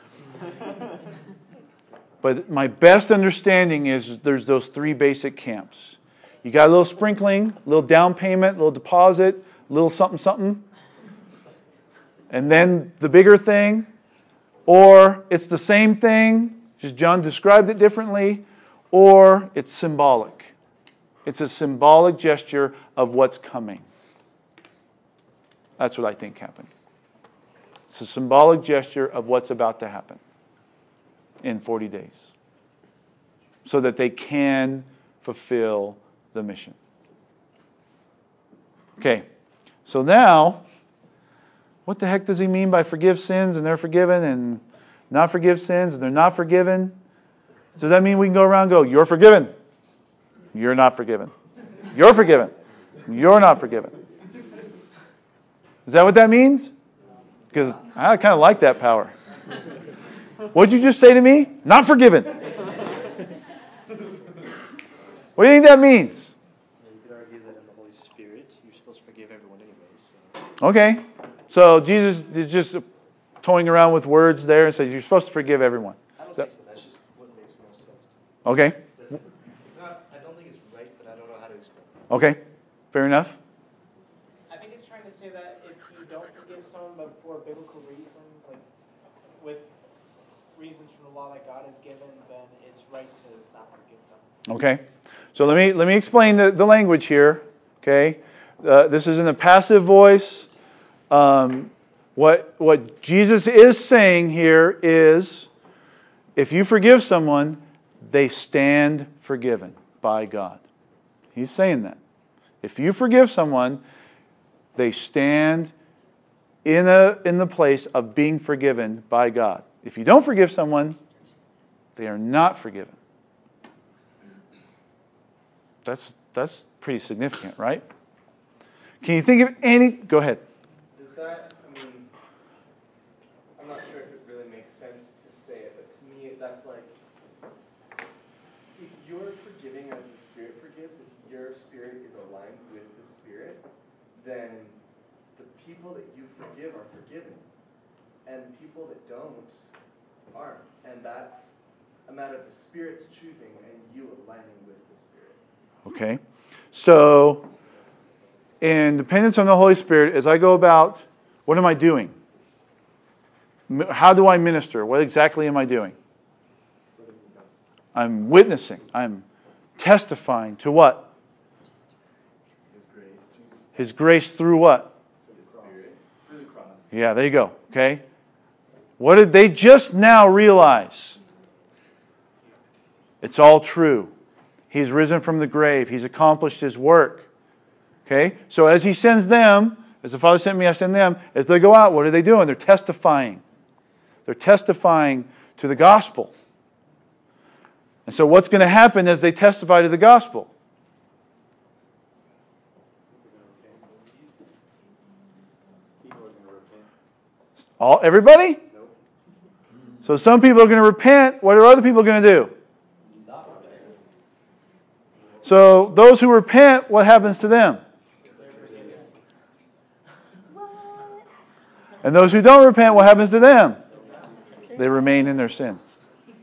But my best understanding is there's those three basic camps. You got a little sprinkling, a little down payment, a little deposit, a little something, something. And then the bigger thing. Or it's the same thing, just John described it differently. Or it's symbolic. It's a symbolic gesture of what's coming. That's what I think happened. It's a symbolic gesture of what's about to happen in forty days. So that they can fulfill the mission. Okay, so now, what the heck does he mean by forgive sins and they're forgiven and not forgive sins and they're not forgiven? So does that mean we can go around and go, you're forgiven, you're not forgiven. You're forgiven, you're not forgiven. Is that what that means? Because I kind of like that power. What'd you just say to me? Not forgiven. What do you think that means? You could argue that in the Holy Spirit, you're supposed to forgive everyone anyway. So. Okay. So Jesus is just toying around with words there and says you're supposed to forgive everyone. I don't So, think so. That's just what makes most sense to me. okay. It's not, I don't think it's right, but I don't know how to explain it. Okay. Fair enough. I think it's trying to say that if you don't forgive someone but for biblical reasons, like with reasons from the law that God has given, then it's right to not forgive them. Okay. So let me let me explain the, the language here. Okay. Uh, this is in a passive voice. Um, what what Jesus is saying here is, if you forgive someone, they stand forgiven by God. He's saying that. If you forgive someone, they stand in a in the place of being forgiven by God. If you don't forgive someone, they are not forgiven. That's that's pretty significant, right? Can you think of any... Go ahead. Does that, I mean, I'm not sure if it really makes sense to say it, but to me that's like, if you're forgiving as the Spirit forgives, if your spirit is aligned with the Spirit, then the people that you forgive are forgiven. And people that don't aren't. And that's a matter of the Spirit's choosing and you aligning with the Spirit. Okay. So, in dependence on the Holy Spirit, as I go about, what am I doing? How do I minister? What exactly am I doing? I'm witnessing. I'm testifying to what? His grace. His grace through what? The Spirit. Through the Yeah, there you go. Okay? What did they just now realize? It's all true. He's risen from the grave. He's accomplished His work. Okay? So as He sends them, as the Father sent me, I send them, as they go out, what are they doing? They're testifying. They're testifying to the gospel. And so what's going to happen as they testify to the gospel? All, everybody? So some people are going to repent. What are other people going to do? So those who repent, what happens to them? And those who don't repent, what happens to them? They remain in their sins.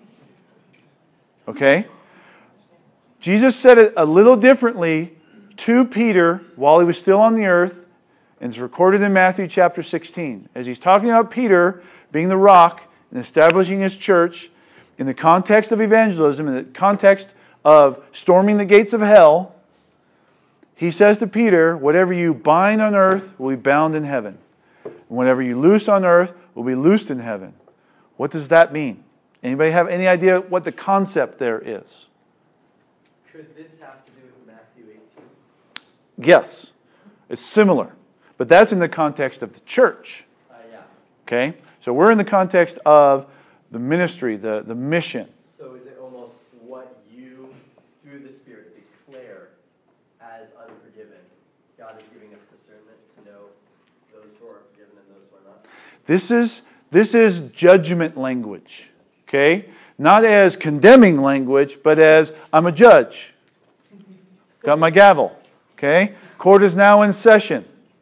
Okay? Jesus said it a little differently to Peter while he was still on the earth. And it's recorded in Matthew chapter sixteen. As he's talking about Peter being the rock and establishing his church in the context of evangelism, in the context of storming the gates of hell, he says to Peter, whatever you bind on earth will be bound in heaven. And whatever you loose on earth will be loosed in heaven. What does that mean? Anybody have any idea what the concept there is? Could this have to do with Matthew eighteen? Yes. It's similar. But that's in the context of the church. Uh, yeah. Okay? So we're in the context of the ministry, the, the mission. So is it almost what you, through the Spirit, declare as unforgiven? God is giving us discernment to know those who are forgiven and those who are not? This is, this is judgment language. Okay? Not as condemning language, but as I'm a judge. Got my gavel. Okay? Court is now in session.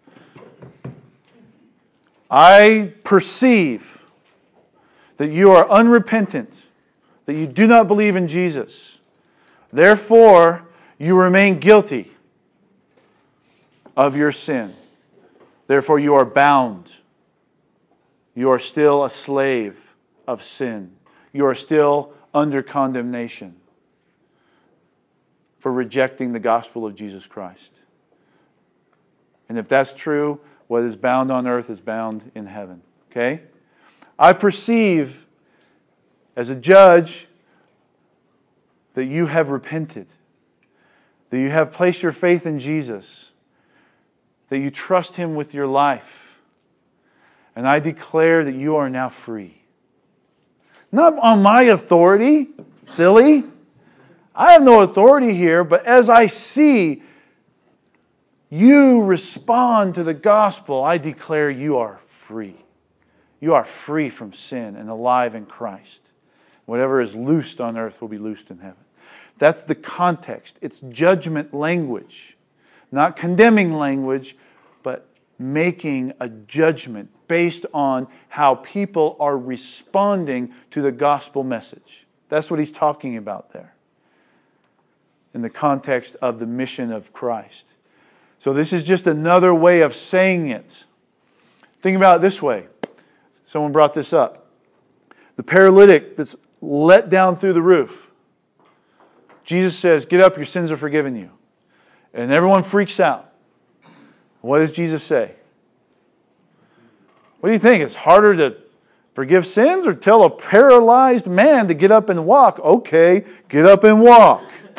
I perceive that you are unrepentant, that you do not believe in Jesus. Therefore, you remain guilty of your sin. Therefore, you are bound. You are still a slave of sin. You are still under condemnation for rejecting the gospel of Jesus Christ. And if that's true, what is bound on earth is bound in heaven. Okay? I perceive as a judge that you have repented, that you have placed your faith in Jesus, that you trust Him with your life. And I declare that you are now free. Not on my authority, silly. I have no authority here, but as I see you respond to the gospel, I declare you are free. You are free from sin and alive in Christ. Whatever is loosed on earth will be loosed in heaven. That's the context. It's judgment language. Not condemning language, but making a judgment based on how people are responding to the gospel message. That's what he's talking about there in the context of the mission of Christ. So this is just another way of saying it. Think about it this way. Someone brought this up. The paralytic that's let down through the roof. Jesus says, get up, your sins are forgiven you. And everyone freaks out. What does Jesus say? What do you think? It's harder to forgive sins or tell a paralyzed man to get up and walk? Okay, get up and walk.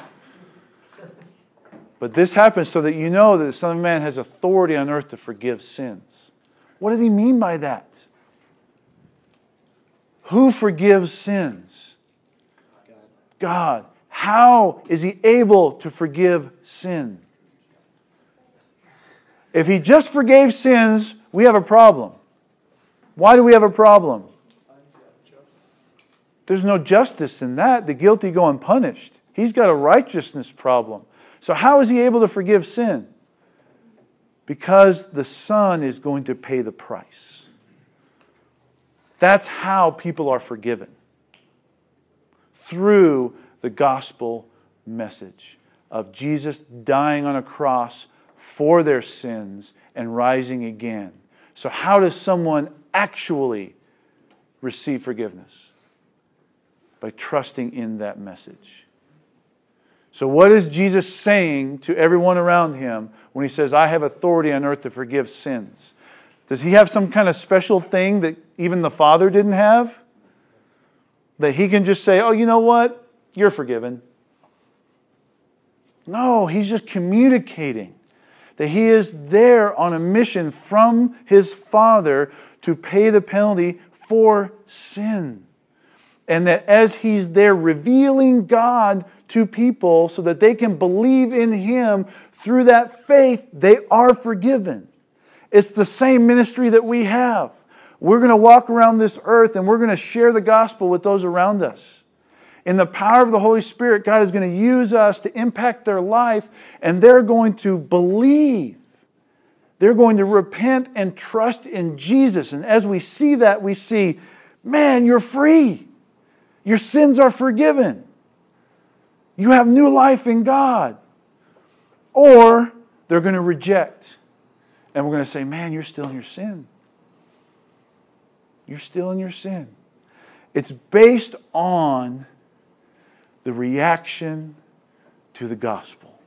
But this happens so that you know that the Son of Man has authority on earth to forgive sins. What does he mean by that? Who forgives sins? God. How is He able to forgive sin? If He just forgave sins, we have a problem. Why do we have a problem? There's no justice in that. The guilty go unpunished. He's got a righteousness problem. So how is He able to forgive sin? Because the Son is going to pay the price. That's how people are forgiven. Through the gospel message of Jesus dying on a cross for their sins and rising again. So how does someone actually receive forgiveness? By trusting in that message. So what is Jesus saying to everyone around Him when He says, I have authority on earth to forgive sins? Does he have some kind of special thing that even the Father didn't have? That he can just say, oh, you know what? You're forgiven. No, he's just communicating that he is there on a mission from his Father to pay the penalty for sin. And that as he's there revealing God to people so that they can believe in him, through that faith, they are forgiven. It's the same ministry that we have. We're going to walk around this earth and we're going to share the gospel with those around us. In the power of the Holy Spirit, God is going to use us to impact their life, and they're going to believe. They're going to repent and trust in Jesus. And as we see that, we see, man, you're free. Your sins are forgiven. You have new life in God. Or they're going to reject. And we're going to say, man, you're still in your sin. You're still in your sin. It's based on the reaction to the gospel.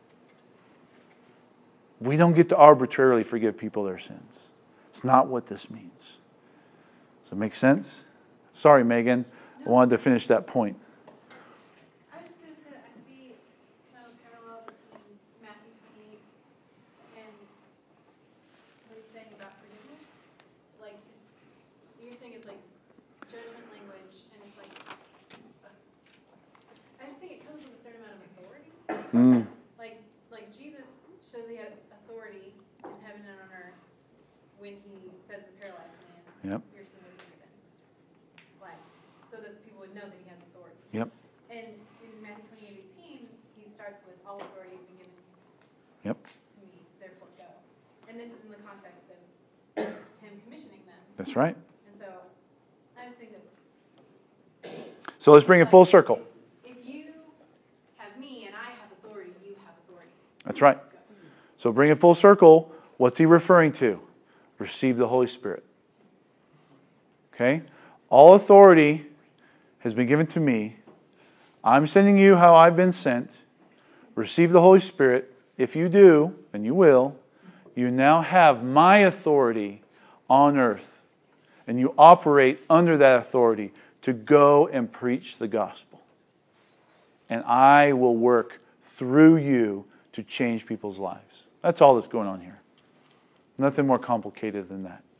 We don't get to arbitrarily forgive people their sins. It's not what this means. Does that make sense? Sorry, Megan. I wanted to finish that point. I was just going to say that I see kind of a parallel between Matthew twenty-eight and what he's saying about forgiveness. Like, it's, you're saying it's like judgment language, and it's like, uh, I just think it comes with a certain amount of authority. Mm. Like, like Jesus shows he had authority in heaven and on earth when he said to the paralyzed man, Yep. your sins are forgiven. Like, so that people would know that he has authority. Yep. And in Matthew twenty-eight eighteen, he starts with, all authority has been given Yep. to me, therefore go. And this is in the context of him commissioning them. That's right. And so, I just think that... So let's bring it full circle. If you have me and I have authority, you have authority. That's right. So bring it full circle. What's he referring to? Receive the Holy Spirit. Okay? All authority has been given to me. I'm sending you how I've been sent. Receive the Holy Spirit. If you do, and you will, you now have my authority on earth. And you operate under that authority to go and preach the gospel. And I will work through you to change people's lives. That's all that's going on here. Nothing more complicated than that.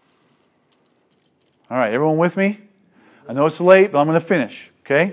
All right, everyone with me? I know it's late, but I'm going to finish, okay?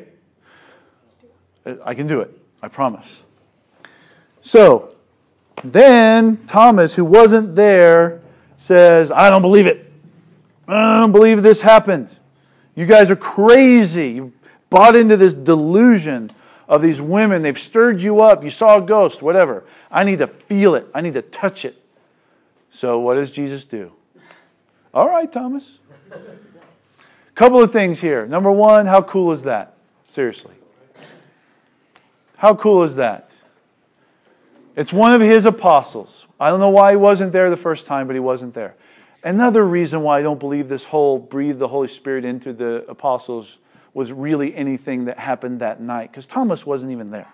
I can do it, I promise. So, then Thomas, who wasn't there, says, I don't believe it. I don't believe this happened. You guys are crazy. You've bought into this delusion of these women. They've stirred you up. You saw a ghost, whatever. I need to feel it. I need to touch it. So what does Jesus do? All right, Thomas. Couple of things here. Number one, how cool is that? Seriously. How cool is that? It's one of his apostles. I don't know why he wasn't there the first time, but he wasn't there. Another reason why I don't believe this whole breathe the Holy Spirit into the apostles was really anything that happened that night, because Thomas wasn't even there.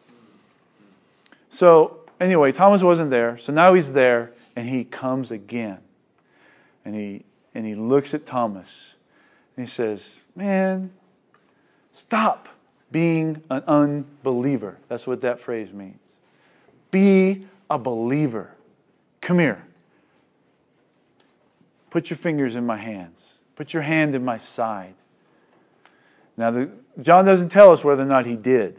So anyway, Thomas wasn't there, so now he's there, and he comes again. And he and he looks at Thomas, and he says, man, stop being an unbeliever. That's what that phrase means. Be a believer. Come here. Put your fingers in my hands. Put your hand in my side. Now, the, John doesn't tell us whether or not he did.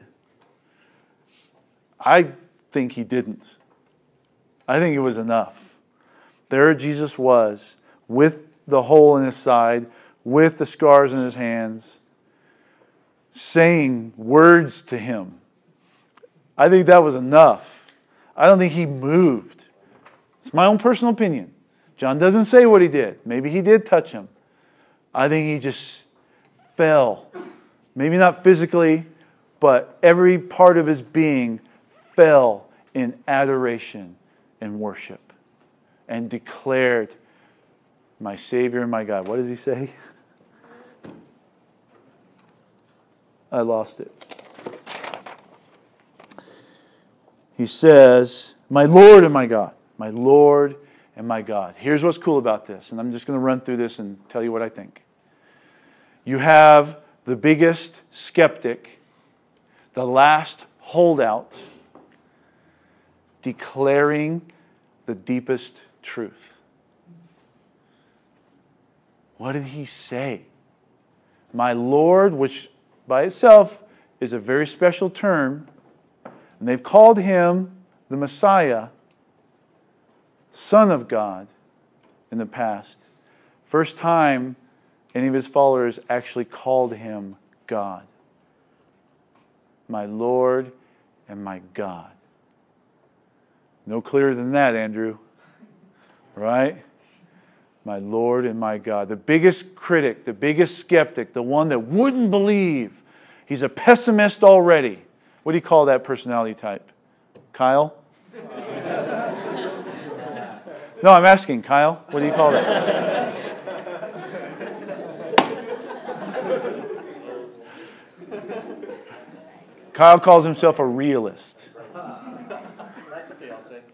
I think he didn't. I think it was enough. There Jesus was, with the hole in his side, with the scars in his hands, saying words to him. I think that was enough. I don't think he moved. It's my own personal opinion. John doesn't say what he did. Maybe he did touch him. I think he just fell. Maybe not physically, but every part of his being fell in adoration and worship and declared, my Savior and my God. What does he say? I lost it. He says, my Lord and my God. My Lord and my God. Here's what's cool about this, and I'm just going to run through this and tell you what I think. You have the biggest skeptic, the last holdout, declaring the deepest truth. What did he say? My Lord, which by itself is a very special term, and they've called him the Messiah, Son of God, in the past. First time any of his followers actually called him God. My Lord and my God. No clearer than that, Andrew. Right? My Lord and my God. The biggest critic, the biggest skeptic, the one that wouldn't believe. He's a pessimist already. What do you call that personality type? Kyle? No, I'm asking, Kyle. What do you call that? Kyle calls himself a realist. That's okay, I'll say.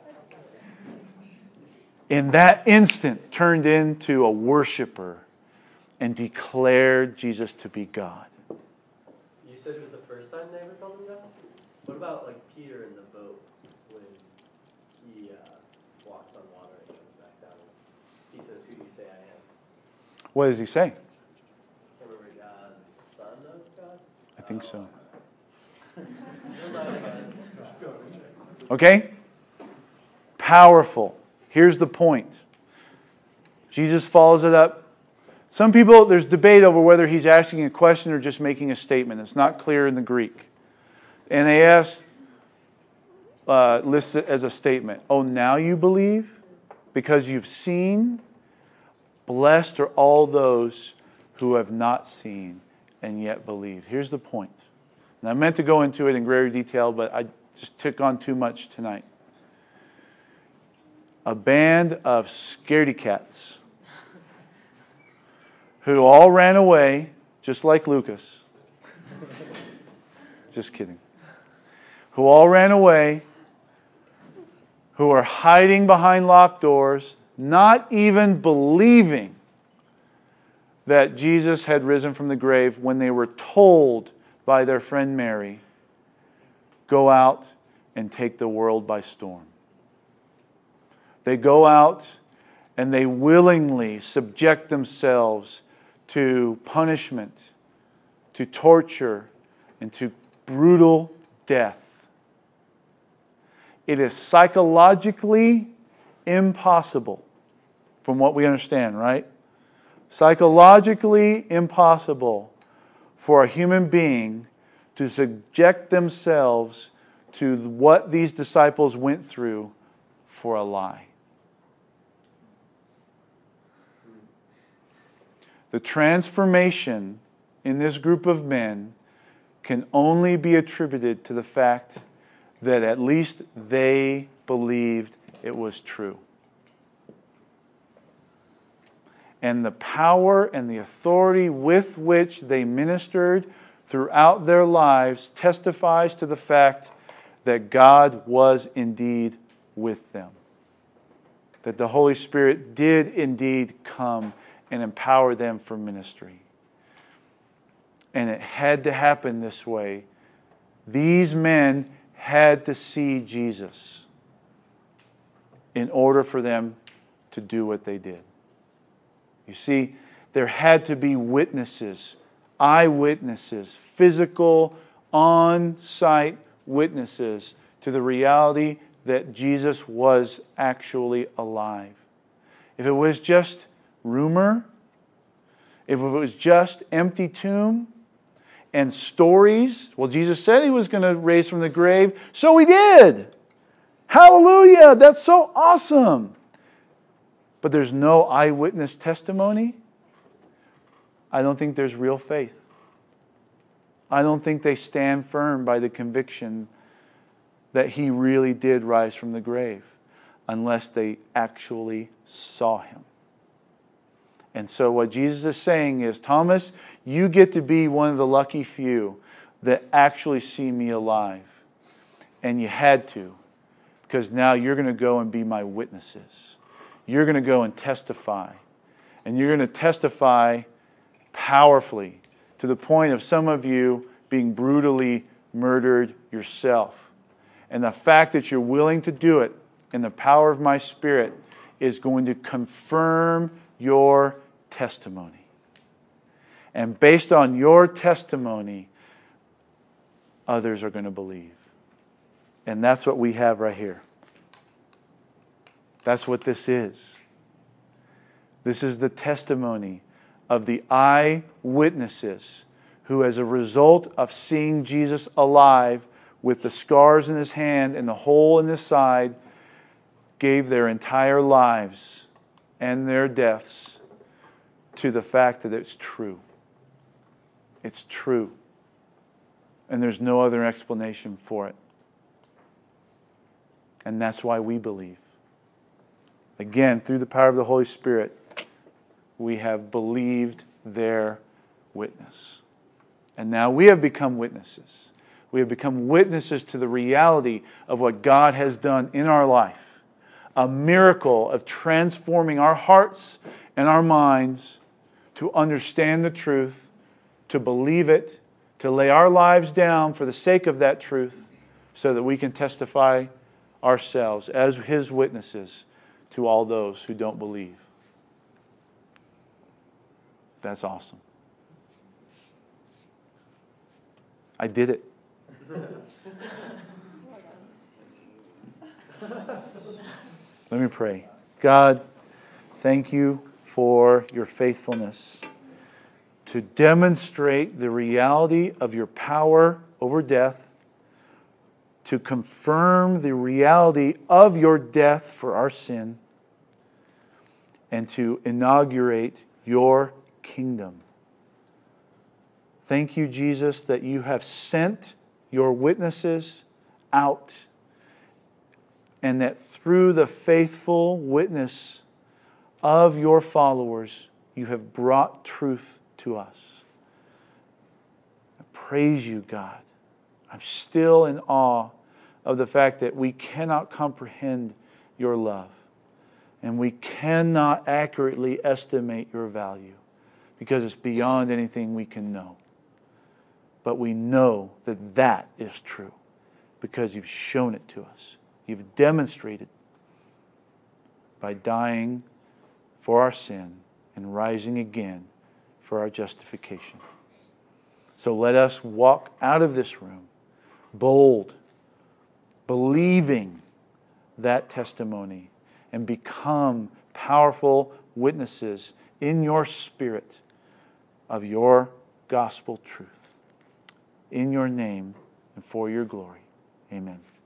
In that instant, turned into a worshiper and declared Jesus to be God. You said it was the first time they ever called him God? What about like Peter in the boat when he uh, walks on water and comes back down? He says, "Who do you say I am?" What does he say? I can't remember, God, Son of God? I think so. Oh. Okay? Powerful. Here's the point. Jesus follows it up. Some people, there's debate over whether he's asking a question or just making a statement. It's not clear in the Greek. And they ask, uh, lists it as a statement. Oh, now you believe? Because you've seen? Blessed are all those who have not seen and yet believed. Here's the point. And I meant to go into it in greater detail, but I just took on too much tonight. A band of scaredy cats who all ran away, just like Lucas. Just kidding. Who all ran away, who are hiding behind locked doors, not even believing that Jesus had risen from the grave when they were told by their friend Mary, go out and take the world by storm. They go out and they willingly subject themselves to punishment, to torture, and to brutal death. It is psychologically impossible, from what we understand, right? Psychologically impossible for a human being to subject themselves to what these disciples went through for a lie. The transformation in this group of men can only be attributed to the fact that at least they believed it was true. And the power and the authority with which they ministered throughout their lives testifies to the fact that God was indeed with them. That the Holy Spirit did indeed come and empower them for ministry. And it had to happen this way. These men had to see Jesus in order for them to do what they did. You see, there had to be witnesses, eyewitnesses, physical, on-site witnesses to the reality that Jesus was actually alive. If it was just rumor, if it was just empty tomb and stories, well, Jesus said he was going to raise from the grave, so he did. Hallelujah, that's so awesome. But there's no eyewitness testimony. I don't think there's real faith. I don't think they stand firm by the conviction that he really did rise from the grave unless they actually saw him. And so what Jesus is saying is, Thomas, you get to be one of the lucky few that actually see me alive. And you had to, because now you're going to go and be my witnesses. you're going to go and testify. And you're going to testify powerfully to the point of some of you being brutally murdered yourself. And the fact that you're willing to do it in the power of my Spirit is going to confirm your testimony. And based on your testimony, others are going to believe. And that's what we have right here. That's what this is. This is the testimony of the eyewitnesses who, as a result of seeing Jesus alive with the scars in his hand and the hole in his side, gave their entire lives and their deaths to the fact that it's true. It's true. And there's no other explanation for it. And that's why we believe. Again, through the power of the Holy Spirit, we have believed their witness. And now we have become witnesses. We have become witnesses to the reality of what God has done in our life. A miracle of transforming our hearts and our minds to understand the truth, to believe it, to lay our lives down for the sake of that truth, so that we can testify ourselves as His witnesses to all those who don't believe. That's awesome. I did it. Let me pray. God, thank you for your faithfulness to demonstrate the reality of your power over death, to confirm the reality of your death for our sin, and to inaugurate your kingdom. Thank you, Jesus, that you have sent your witnesses out, and that through the faithful witness of your followers, you have brought truth to us. I praise you, God. I'm still in awe of the fact that we cannot comprehend your love, and we cannot accurately estimate your value, because it's beyond anything we can know. But we know that that is true because you've shown it to us. You've demonstrated by dying for our sin and rising again for our justification. So let us walk out of this room bold, believing that testimony, and become powerful witnesses in your Spirit of your gospel truth. In your name and for your glory. Amen.